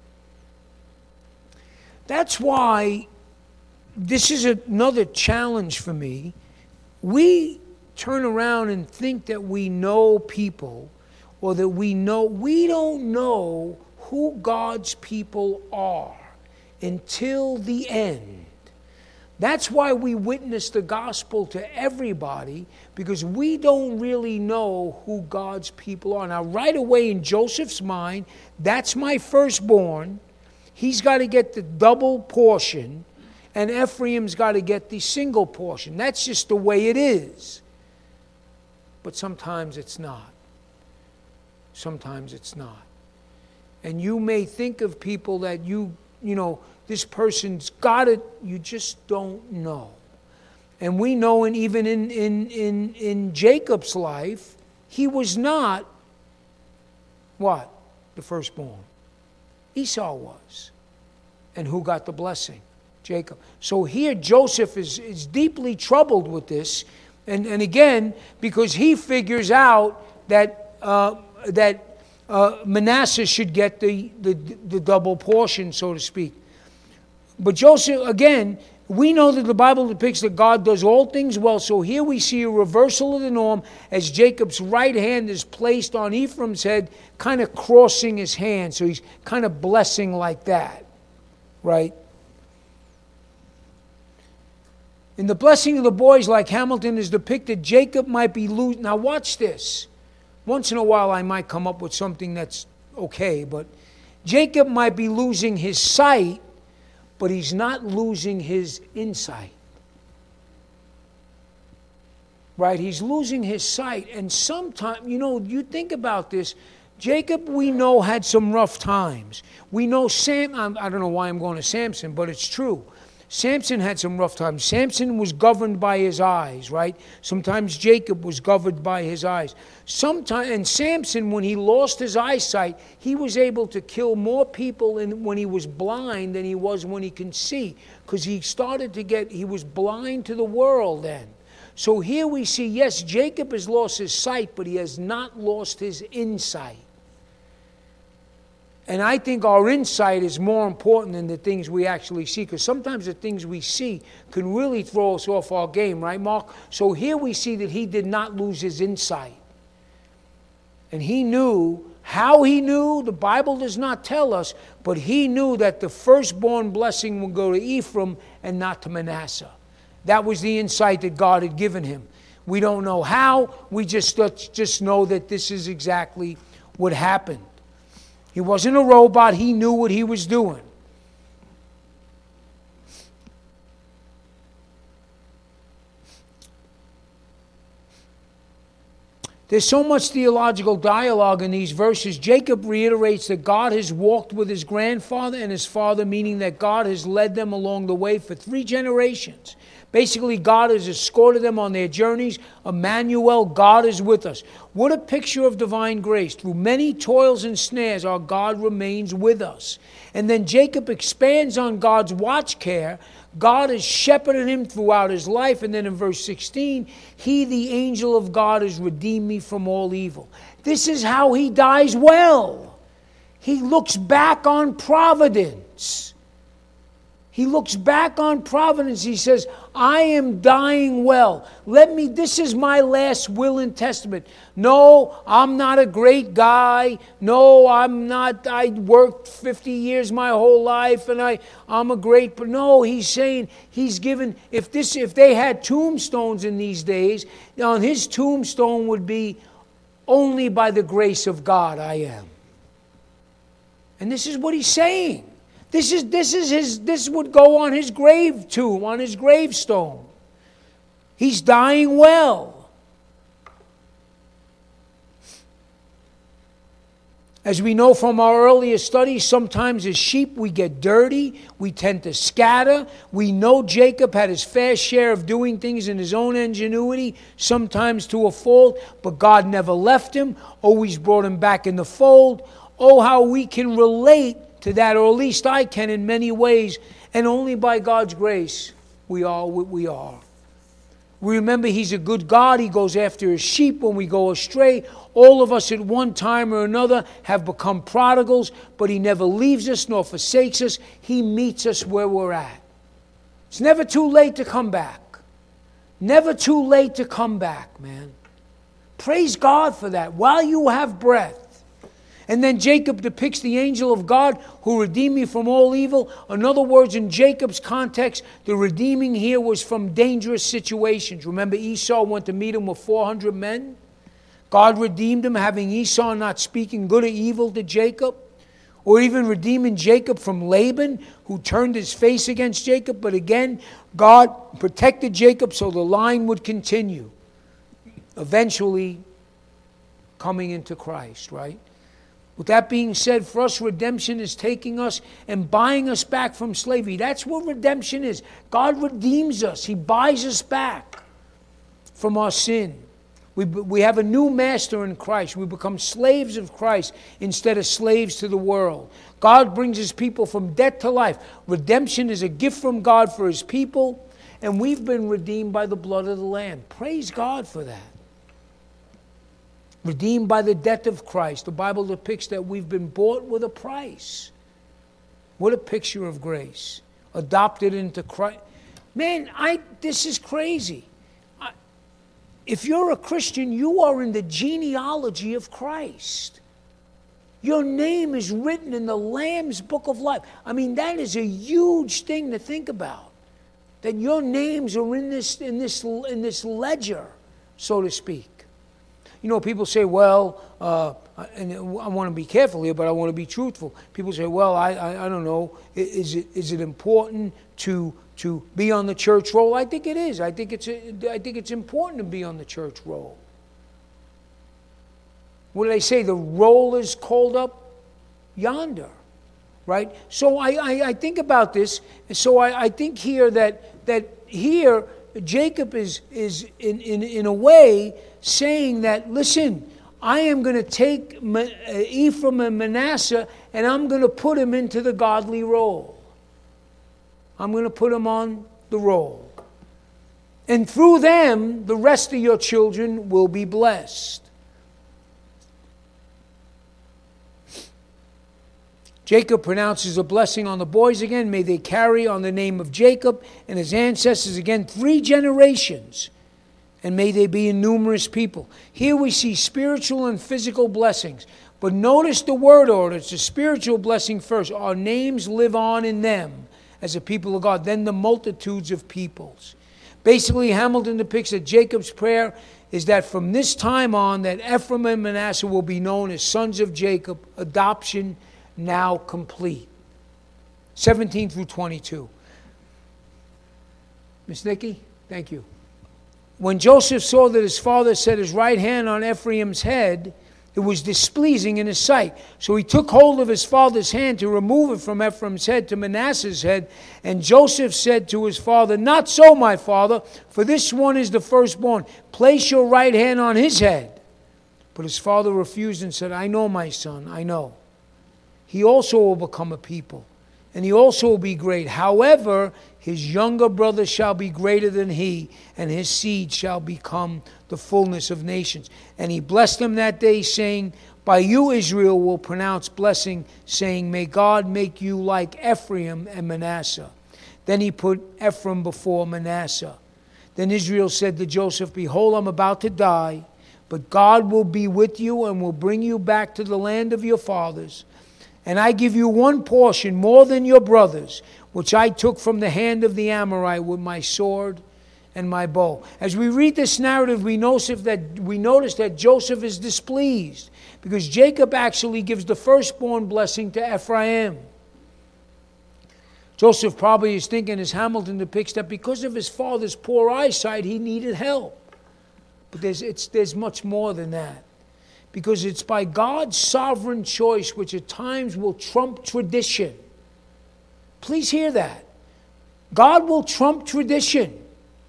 That's why this is another challenge for me. We turn around and think that we know people, or that we don't know who God's people are until the end. That's why we witness the gospel to everybody, because we don't really know who God's people are. Now, right away in Joseph's mind, that's my firstborn. He's got to get the double portion, and Ephraim's got to get the single portion. That's just the way it is. But sometimes it's not. Sometimes it's not. And you may think of people that you know, this person's got it, you just don't know. And we know, and even in Jacob's life, he was not, what? The firstborn. Esau was. And who got the blessing? Jacob. So here Joseph is deeply troubled with this. And again, because he figures out that Manasseh should get the double portion, so to speak. But Joseph, again, we know that the Bible depicts that God does all things well. So here we see a reversal of the norm as Jacob's right hand is placed on Ephraim's head, kind of crossing his hand. So he's kind of blessing like that, right? In the blessing of the boys, like Hamilton is depicted, Jacob might be losing. Now watch this. Once in a while I might come up with something that's okay, but Jacob might be losing his sight, but he's not losing his insight. Right? He's losing his sight. And sometimes, you think about this, Jacob, we know, had some rough times. We know I don't know why I'm going to Samson, but it's true. Samson had some rough times. Samson was governed by his eyes, right? Sometimes Jacob was governed by his eyes. And Samson, when he lost his eyesight, he was able to kill more people when he was blind than he was when he can see, because he was blind to the world then. So here we see, yes, Jacob has lost his sight, but he has not lost his insight. And I think our insight is more important than the things we actually see, because sometimes the things we see can really throw us off our game, right, Mark? So here we see that he did not lose his insight. And he knew, how he knew, the Bible does not tell us, but he knew that the firstborn blessing would go to Ephraim and not to Manasseh. That was the insight that God had given him. We don't know how, we just know that this is exactly what happened. He wasn't a robot. He knew what he was doing. There's so much theological dialogue in these verses. Jacob reiterates that God has walked with his grandfather and his father, meaning that God has led them along the way for 3 generations. Basically, God has escorted them on their journeys. Emmanuel, God is with us. What a picture of divine grace. Through many toils and snares, our God remains with us. And then Jacob expands on God's watch care. God has shepherded him throughout his life. And then in verse 16, he, the angel of God, has redeemed me from all evil. This is how he dies well. He looks back on providence. He looks back on providence. He says, I am dying well. This is my last will and testament. No, I'm not a great guy. No, I'm not. I worked 50 years my whole life and I'm a great, but no, he's saying he's given, if they had tombstones in these days, on his tombstone would be, only by the grace of God I am. And this is what he's saying. This would go on his grave tomb, on his gravestone. He's dying well. As we know from our earlier studies, sometimes as sheep we get dirty, we tend to scatter. We know Jacob had his fair share of doing things in his own ingenuity, sometimes to a fault, but God never left him, always brought him back in the fold. Oh, how we can relate to that, or at least I can in many ways, and only by God's grace we are what we are. We remember He's a good God. He goes after His sheep when we go astray. All of us at one time or another have become prodigals, but He never leaves us nor forsakes us. He meets us where we're at. It's never too late to come back. Never too late to come back, man. Praise God for that while you have breath. And then Jacob depicts the angel of God who redeemed me from all evil. In other words, in Jacob's context, the redeeming here was from dangerous situations. Remember, Esau went to meet him with 400 men? God redeemed him, having Esau not speaking good or evil to Jacob. Or even redeeming Jacob from Laban, who turned his face against Jacob. But again, God protected Jacob so the line would continue. Eventually coming into Christ, right? With that being said, for us, redemption is taking us and buying us back from slavery. That's what redemption is. God redeems us. He buys us back from our sin. We have a new master in Christ. We become slaves of Christ instead of slaves to the world. God brings His people from death to life. Redemption is a gift from God for His people, and we've been redeemed by the blood of the Lamb. Praise God for that. Redeemed by the death of Christ. The Bible depicts that we've been bought with a price. What a picture of grace. Adopted into Christ. Man, this is crazy. If you're a Christian, you are in the genealogy of Christ. Your name is written in the Lamb's book of life. I mean, that is a huge thing to think about. That your names are in this ledger, so to speak. You know, people say, well, and I want to be careful here, but I want to be truthful. People say, well, I don't know, is it important to be on the church roll? I think it is. I think it's important to be on the church roll. What do they say? The roll is called up yonder, right? So I think about this. So I think here that here Jacob is in a way saying that, listen, I am going to take Ephraim and Manasseh and I'm going to put him into the godly role. I'm going to put him on the roll. And through them, the rest of your children will be blessed. Jacob pronounces a blessing on the boys again. May they carry on the name of Jacob and his ancestors again 3 generations. And may they be a numerous people. Here we see spiritual and physical blessings. But notice the word order. It's a spiritual blessing first. Our names live on in them as a people of God. Then the multitudes of peoples. Basically, Hamilton depicts that Jacob's prayer is that from this time on, that Ephraim and Manasseh will be known as sons of Jacob. Adoption now complete. 17 through 22. Miss Nikki, thank you. When Joseph saw that his father set his right hand on Ephraim's head, it was displeasing in his sight. So he took hold of his father's hand to remove it from Ephraim's head to Manasseh's head. And Joseph said to his father, not so, my father, for this one is the firstborn. Place your right hand on his head. But his father refused and said, I know, my son, I know. He also will become a people, and he also will be great. However, his younger brother shall be greater than he, and his seed shall become the fullness of nations. And he blessed them that day, saying, by you Israel will pronounce blessing, saying, may God make you like Ephraim and Manasseh. Then he put Ephraim before Manasseh. Then Israel said to Joseph, behold, I'm about to die, but God will be with you and will bring you back to the land of your fathers. And I give you one portion more than your brothers, which I took from the hand of the Amorite with my sword and my bow. As we read this narrative, we notice that Joseph is displeased because Jacob actually gives the firstborn blessing to Ephraim. Joseph probably is thinking, as Hamilton depicts, that because of his father's poor eyesight, he needed help. But there's much more than that. because it's by God's sovereign choice, which at times will trump tradition. Please hear that. God will trump tradition.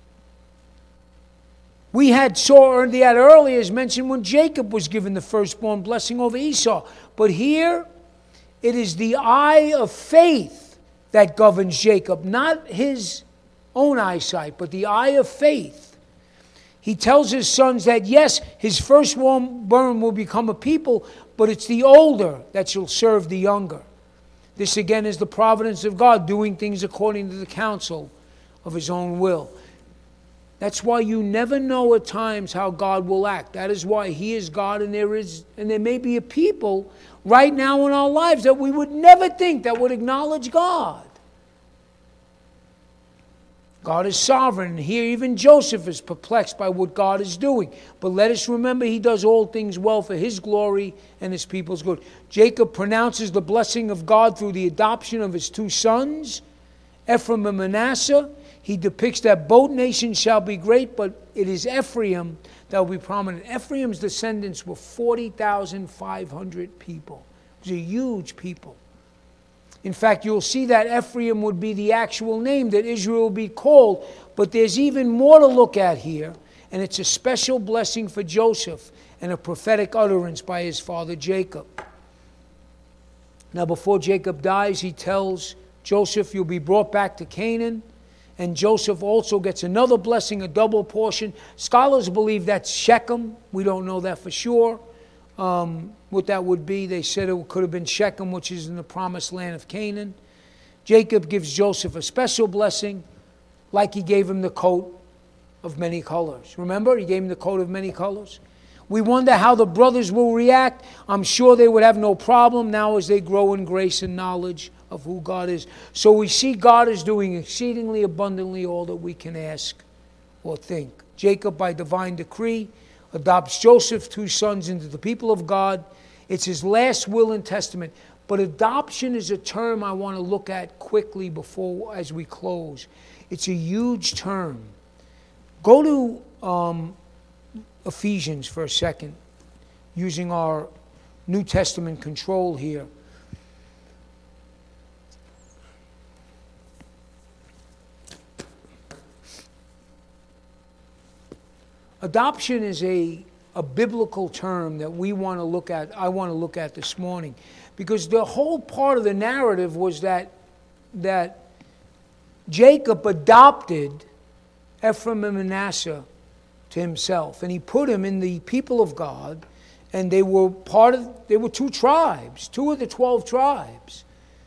We saw that earlier, as mentioned, when Jacob was given the firstborn blessing over Esau. But here, it is the eye of faith that governs Jacob, not his own eyesight, but the eye of faith. He tells his sons that, yes, his firstborn will become a people, but it's the older that shall serve the younger. This again is the providence of God, doing things according to the counsel of his own will. That's why you never know at times how God will act. That is why he is God, and there may be a people right now in our lives that we would never think that would acknowledge God. God is sovereign. And here even Joseph is perplexed by what God is doing. But let us remember he does all things well for his glory and his people's good. Jacob pronounces the blessing of God through the adoption of his two sons, Ephraim and Manasseh. He depicts that both nations shall be great, but it is Ephraim that will be prominent. Ephraim's descendants were 40,500 people. It was a huge people. In fact, you'll see that Ephraim would be the actual name that Israel will be called. But there's even more to look at here, and it's a special blessing for Joseph and a prophetic utterance by his father Jacob. Now, before Jacob dies, he tells Joseph, you'll be brought back to Canaan. And Joseph also gets another blessing, a double portion. Scholars believe that's Shechem. We don't know that for sure. What that would be. They said it could have been Shechem, which is in the promised land of Canaan. Jacob gives Joseph a special blessing, like he gave him the coat of many colors. Remember, he gave him the coat of many colors. We wonder how the brothers will react. I'm sure they would have no problem now as they grow in grace and knowledge of who God is. So we see God is doing exceedingly abundantly all that we can ask or think. Jacob, by divine decree, adopts Joseph's two sons into the people of God. It's his last will and testament. But adoption is a term I want to look at quickly as we close. It's a huge term. Go to Ephesians for a second, using our New Testament control here. Adoption is a biblical term that we want to look at, I want to look at this morning. Because the whole part of the narrative was that Jacob adopted Ephraim and Manasseh to himself. And he put him in the people of God. And they were two tribes, two of the 12 tribes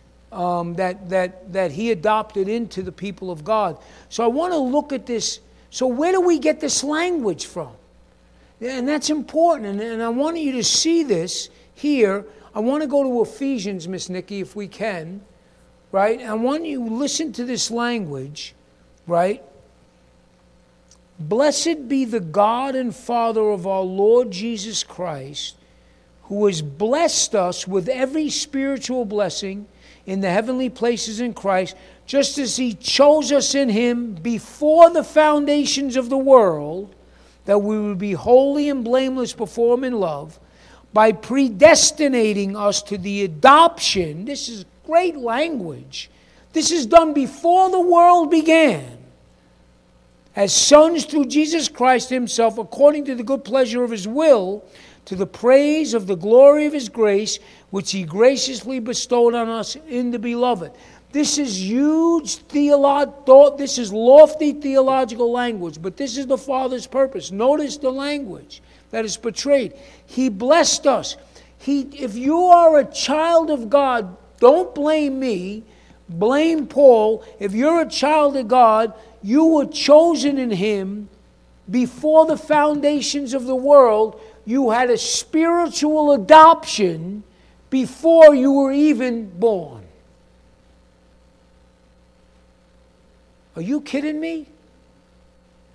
that he adopted into the people of God. So I want to look at this. So where do we get this language from? And that's important. And I want you to see this here. I want to go to Ephesians, Miss Nikki, if we can. Right? I want you to listen to this language. Right? Blessed be the God and Father of our Lord Jesus Christ, who has blessed us with every spiritual blessing in the heavenly places in Christ, just as he chose us in him before the foundations of the world, that we would be holy and blameless before him in love, by predestinating us to the adoption. This is great language. This is done before the world began, as sons through Jesus Christ himself, according to the good pleasure of his will, to the praise of the glory of his grace, which he graciously bestowed on us in the beloved. This is huge this is lofty theological language, but this is the Father's purpose. Notice the language that is portrayed. He blessed us. If you are a child of God, don't blame me, blame Paul. If you're a child of God, you were chosen in him before the foundations of the world. You had a spiritual adoption before you were even born. Are you kidding me?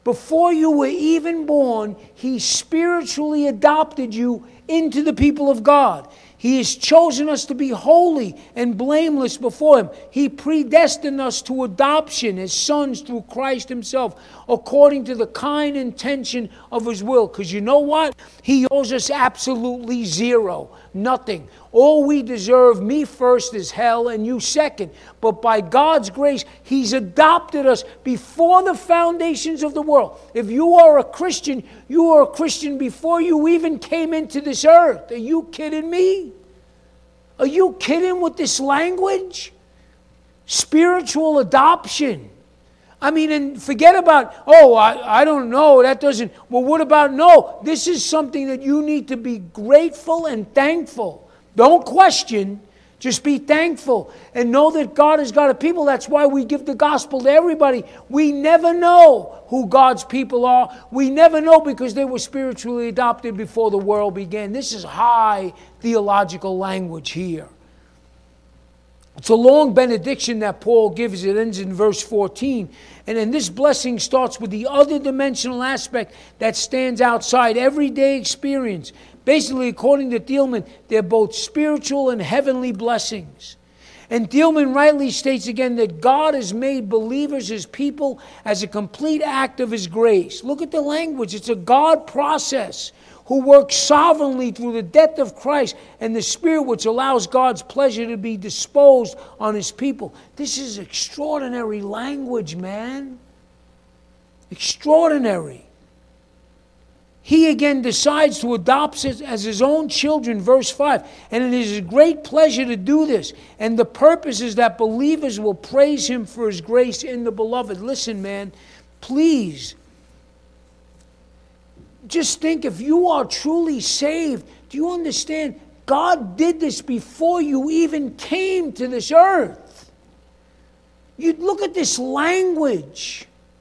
Before you were even born, He spiritually adopted you into the people of God. He has chosen us to be holy and blameless before Him. He predestined us to adoption as sons through Christ Himself, according to the kind intention of His will. Because you know what? He owes us absolutely zero. Nothing. All we deserve, me first, is hell, and you second. But by God's grace, He's adopted us before the foundations of the world. If you are a Christian, you are a Christian before you even came into this earth. Are you kidding me? Are you kidding with this language? Spiritual adoption. I mean, and forget about, I don't know, that doesn't, well, what about, no, this is something that you need to be grateful and thankful. Don't question, just be thankful and know that God has got a people. That's why we give the gospel to everybody. We never know who God's people are. We never know because they were spiritually adopted before the world began. This is high theological language here. It's a long benediction that Paul gives. It ends in verse 14. And then this blessing starts with the other dimensional aspect that stands outside everyday experience. Basically, according to Thielman, they're both spiritual and heavenly blessings. And Thielman rightly states again that God has made believers His people as a complete act of His grace. Look at the language. It's a God process who works sovereignly through the death of Christ and the Spirit which allows God's pleasure to be disposed on His people. This is extraordinary language, man. Extraordinary. He again decides to adopt us as His own children, verse 5. And it is His great pleasure to do this. And the purpose is that believers will praise Him for His grace in the beloved. Listen, man, please. Just think, if you are truly saved, do you understand? God did this before you even came to this earth. You look at this language.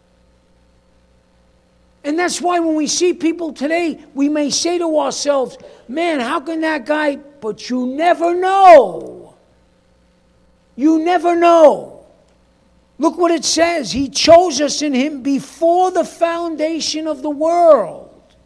And that's why when we see people today, we may say to ourselves, man, how can that guy, but you never know. You never know. Look what it says. He chose us in Him before the foundation of the world.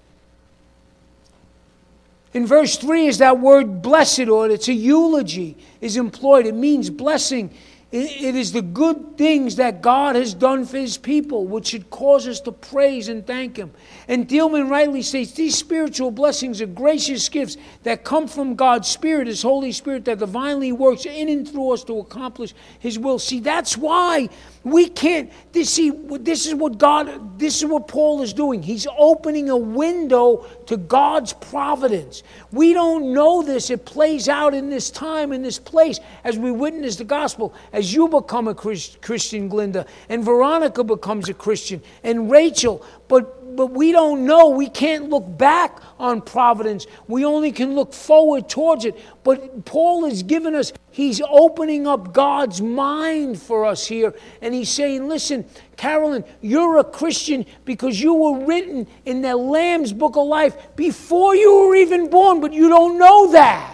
In verse 3 is that word blessed, or it's a eulogy, is employed. It means blessing. It is the good things that God has done for His people, which should cause us to praise and thank Him. And Thielman rightly states, these spiritual blessings are gracious gifts that come from God's Spirit, His Holy Spirit, that divinely works in and through us to accomplish His will. See, that's why we can't, this is what Paul is doing. He's opening a window to God's providence. We don't know this. It plays out in this time, in this place, as we witness the gospel. As you become a Christian, Glinda, and Veronica becomes a Christian, and Rachel, but we don't know. We can't look back on providence. We only can look forward towards it. But Paul has given us, he's opening up God's mind for us here. And he's saying, listen, Carolyn, you're a Christian because you were written in the Lamb's Book of Life before you were even born, but you don't know that.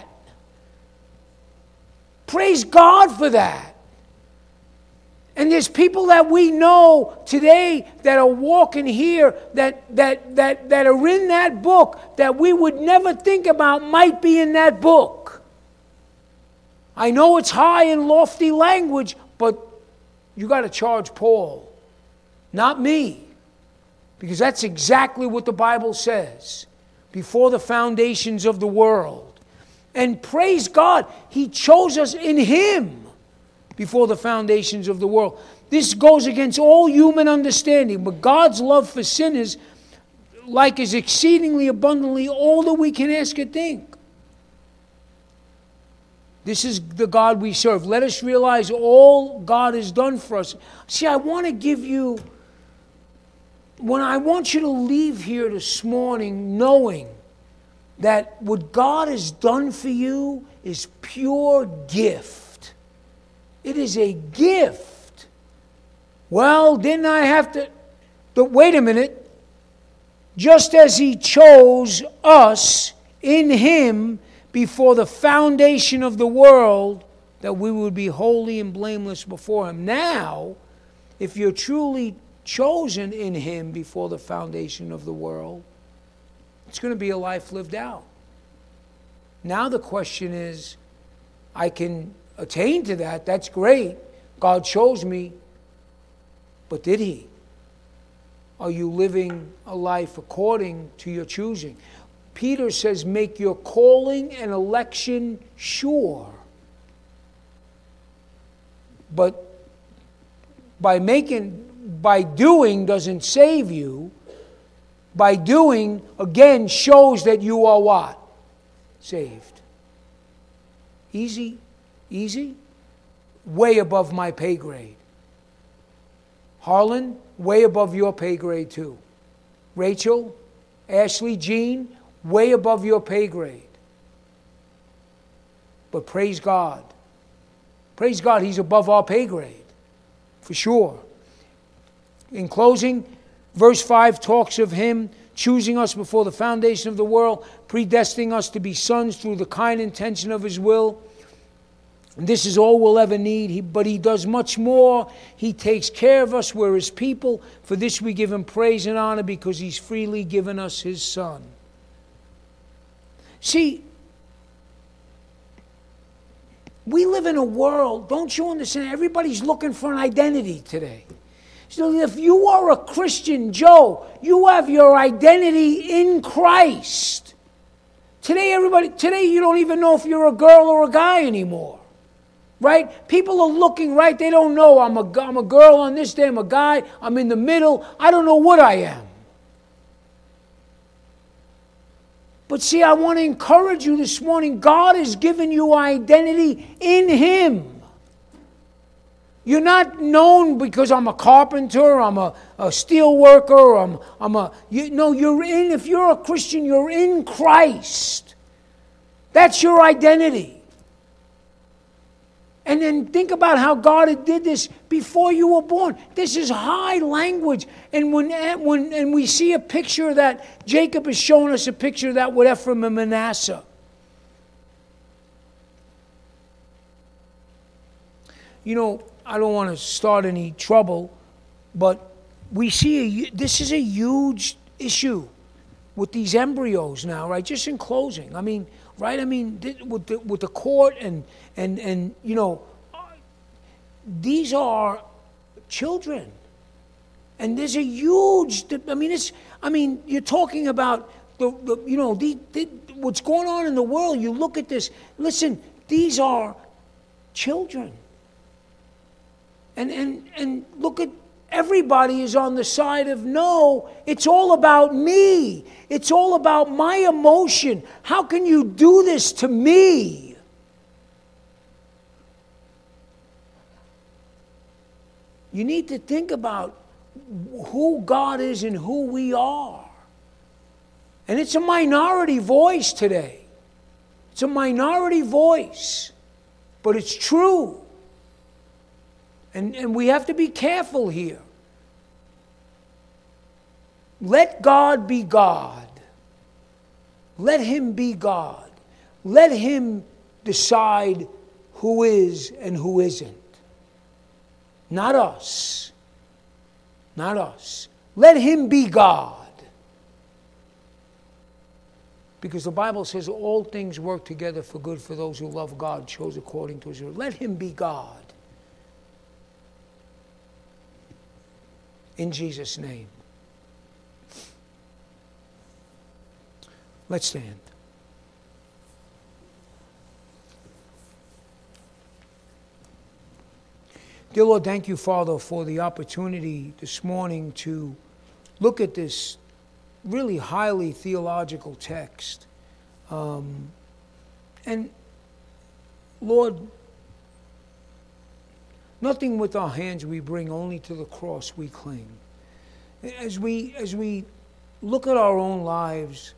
Praise God for that. And there's people that we know today that are walking here that are in that book that we would never think about might be in that book. I know it's high and lofty language, but you got to charge Paul, not me. Because that's exactly what the Bible says. Before the foundations of the world. And praise God, He chose us in Him. Before the foundations of the world. This goes against all human understanding. But God's love for sinners, is exceedingly abundantly all that we can ask or think. This is the God we serve. Let us realize all God has done for us. See, I want you to leave here this morning knowing that what God has done for you is pure gift. It is a gift. Well, didn't I have to... But wait a minute. Just as He chose us in Him before the foundation of the world, that we would be holy and blameless before Him. Now, if you're truly chosen in Him before the foundation of the world, it's going to be a life lived out. Now the question is, I can attain to that. That's great. God chose me. But did He? Are you living a life according to your choosing? Peter says, make your calling and election sure. But by doing doesn't save you. By doing, again, shows that you are what? Saved. Easy? Easy? Way above my pay grade. Harlan, way above your pay grade too. Rachel, Ashley, Jean, way above your pay grade. But praise God. Praise God, He's above our pay grade. For sure. In closing, verse 5 talks of Him choosing us before the foundation of the world, predestining us to be sons through the kind intention of His will. And this is all we'll ever need, but He does much more. He takes care of us. We're His people. For this we give Him praise and honor because He's freely given us His Son. See, we live in a world, don't you understand? Everybody's looking for an identity today. So if you are a Christian, Joe, you have your identity in Christ. Today you don't even know if you're a girl or a guy anymore. Right? People are looking, right? They don't know. I'm a girl on this day. I'm a guy. I'm in the middle. I don't know what I am. But see, I want to encourage you this morning. God has given you identity in Him. You're not known because I'm a carpenter, I'm a steel worker, if you're a Christian, you're in Christ. That's your identity. And then think about how God did this before you were born. This is high language. And when we see a picture of that, Jacob is showing us a picture of that with Ephraim and Manasseh. You know, I don't want to start any trouble, but we see this is a huge issue with these embryos now, right? Just in closing, I mean, right? I mean, with the court and you know, these are children, and there's a huge. You're talking about what's going on in the world. You look at this. Listen, these are children. And look at, everybody is on the side of no, it's all about me. It's all about my emotion. How can you do this to me? You need to think about who God is and who we are. And it's a minority voice today. It's a minority voice. But it's true. And we have to be careful here. Let God be God. Let Him be God. Let Him decide who is and who isn't. Not us. Not us. Let Him be God. Because the Bible says all things work together for good for those who love God, chose according to His will. Let Him be God. In Jesus' name. Let's stand. Dear Lord, thank you, Father, for the opportunity this morning to look at this really highly theological text. And Lord, nothing with our hands we bring, only to the cross we cling. As we look at our own lives,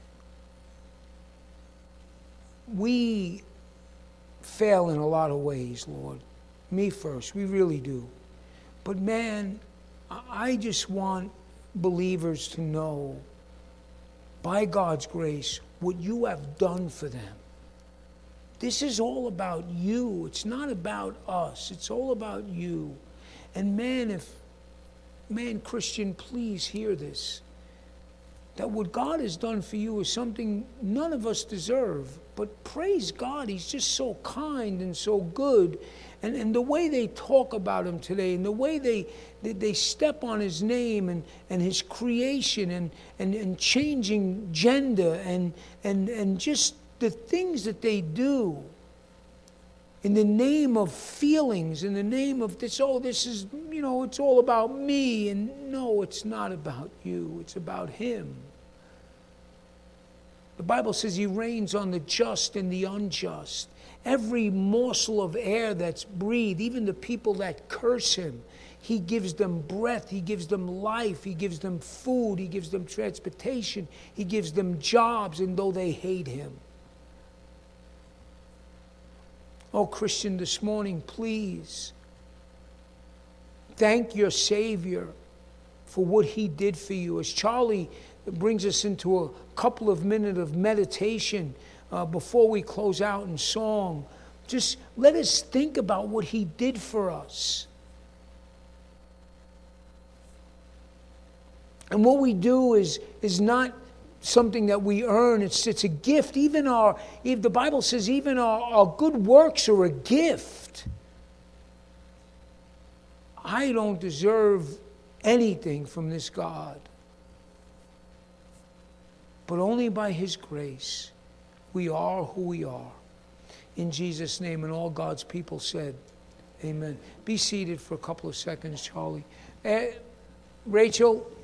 we fail in a lot of ways, Lord. Me first, we really do. But man, I just want believers to know, by God's grace, what you have done for them. This is all about you. It's not about us. It's all about you. And man, man, Christian, please hear this. That what God has done for you is something none of us deserve. But praise God, He's just so kind and so good. And the way they talk about Him today, and the way they step on His name and His creation and changing gender and just the things that they do in the name of feelings, in the name of this, this is, it's all about me. And no, it's not about you. It's about Him. The Bible says He reigns on the just and the unjust. Every morsel of air that's breathed, even the people that curse Him, He gives them breath, He gives them life, He gives them food, He gives them transportation, He gives them jobs, and though they hate Him. Oh, Christian, this morning, please thank your Savior for what He did for you. As Charlie brings us into a couple of minutes of meditation before we close out in song, just let us think about what He did for us. And what we do is not something that we earn. It's a gift. Even the Bible says even our good works are a gift. I don't deserve anything from this God. But only by His grace, we are who we are. In Jesus' name, and all God's people said, amen. Be seated for a couple of seconds, Charlie. Rachel,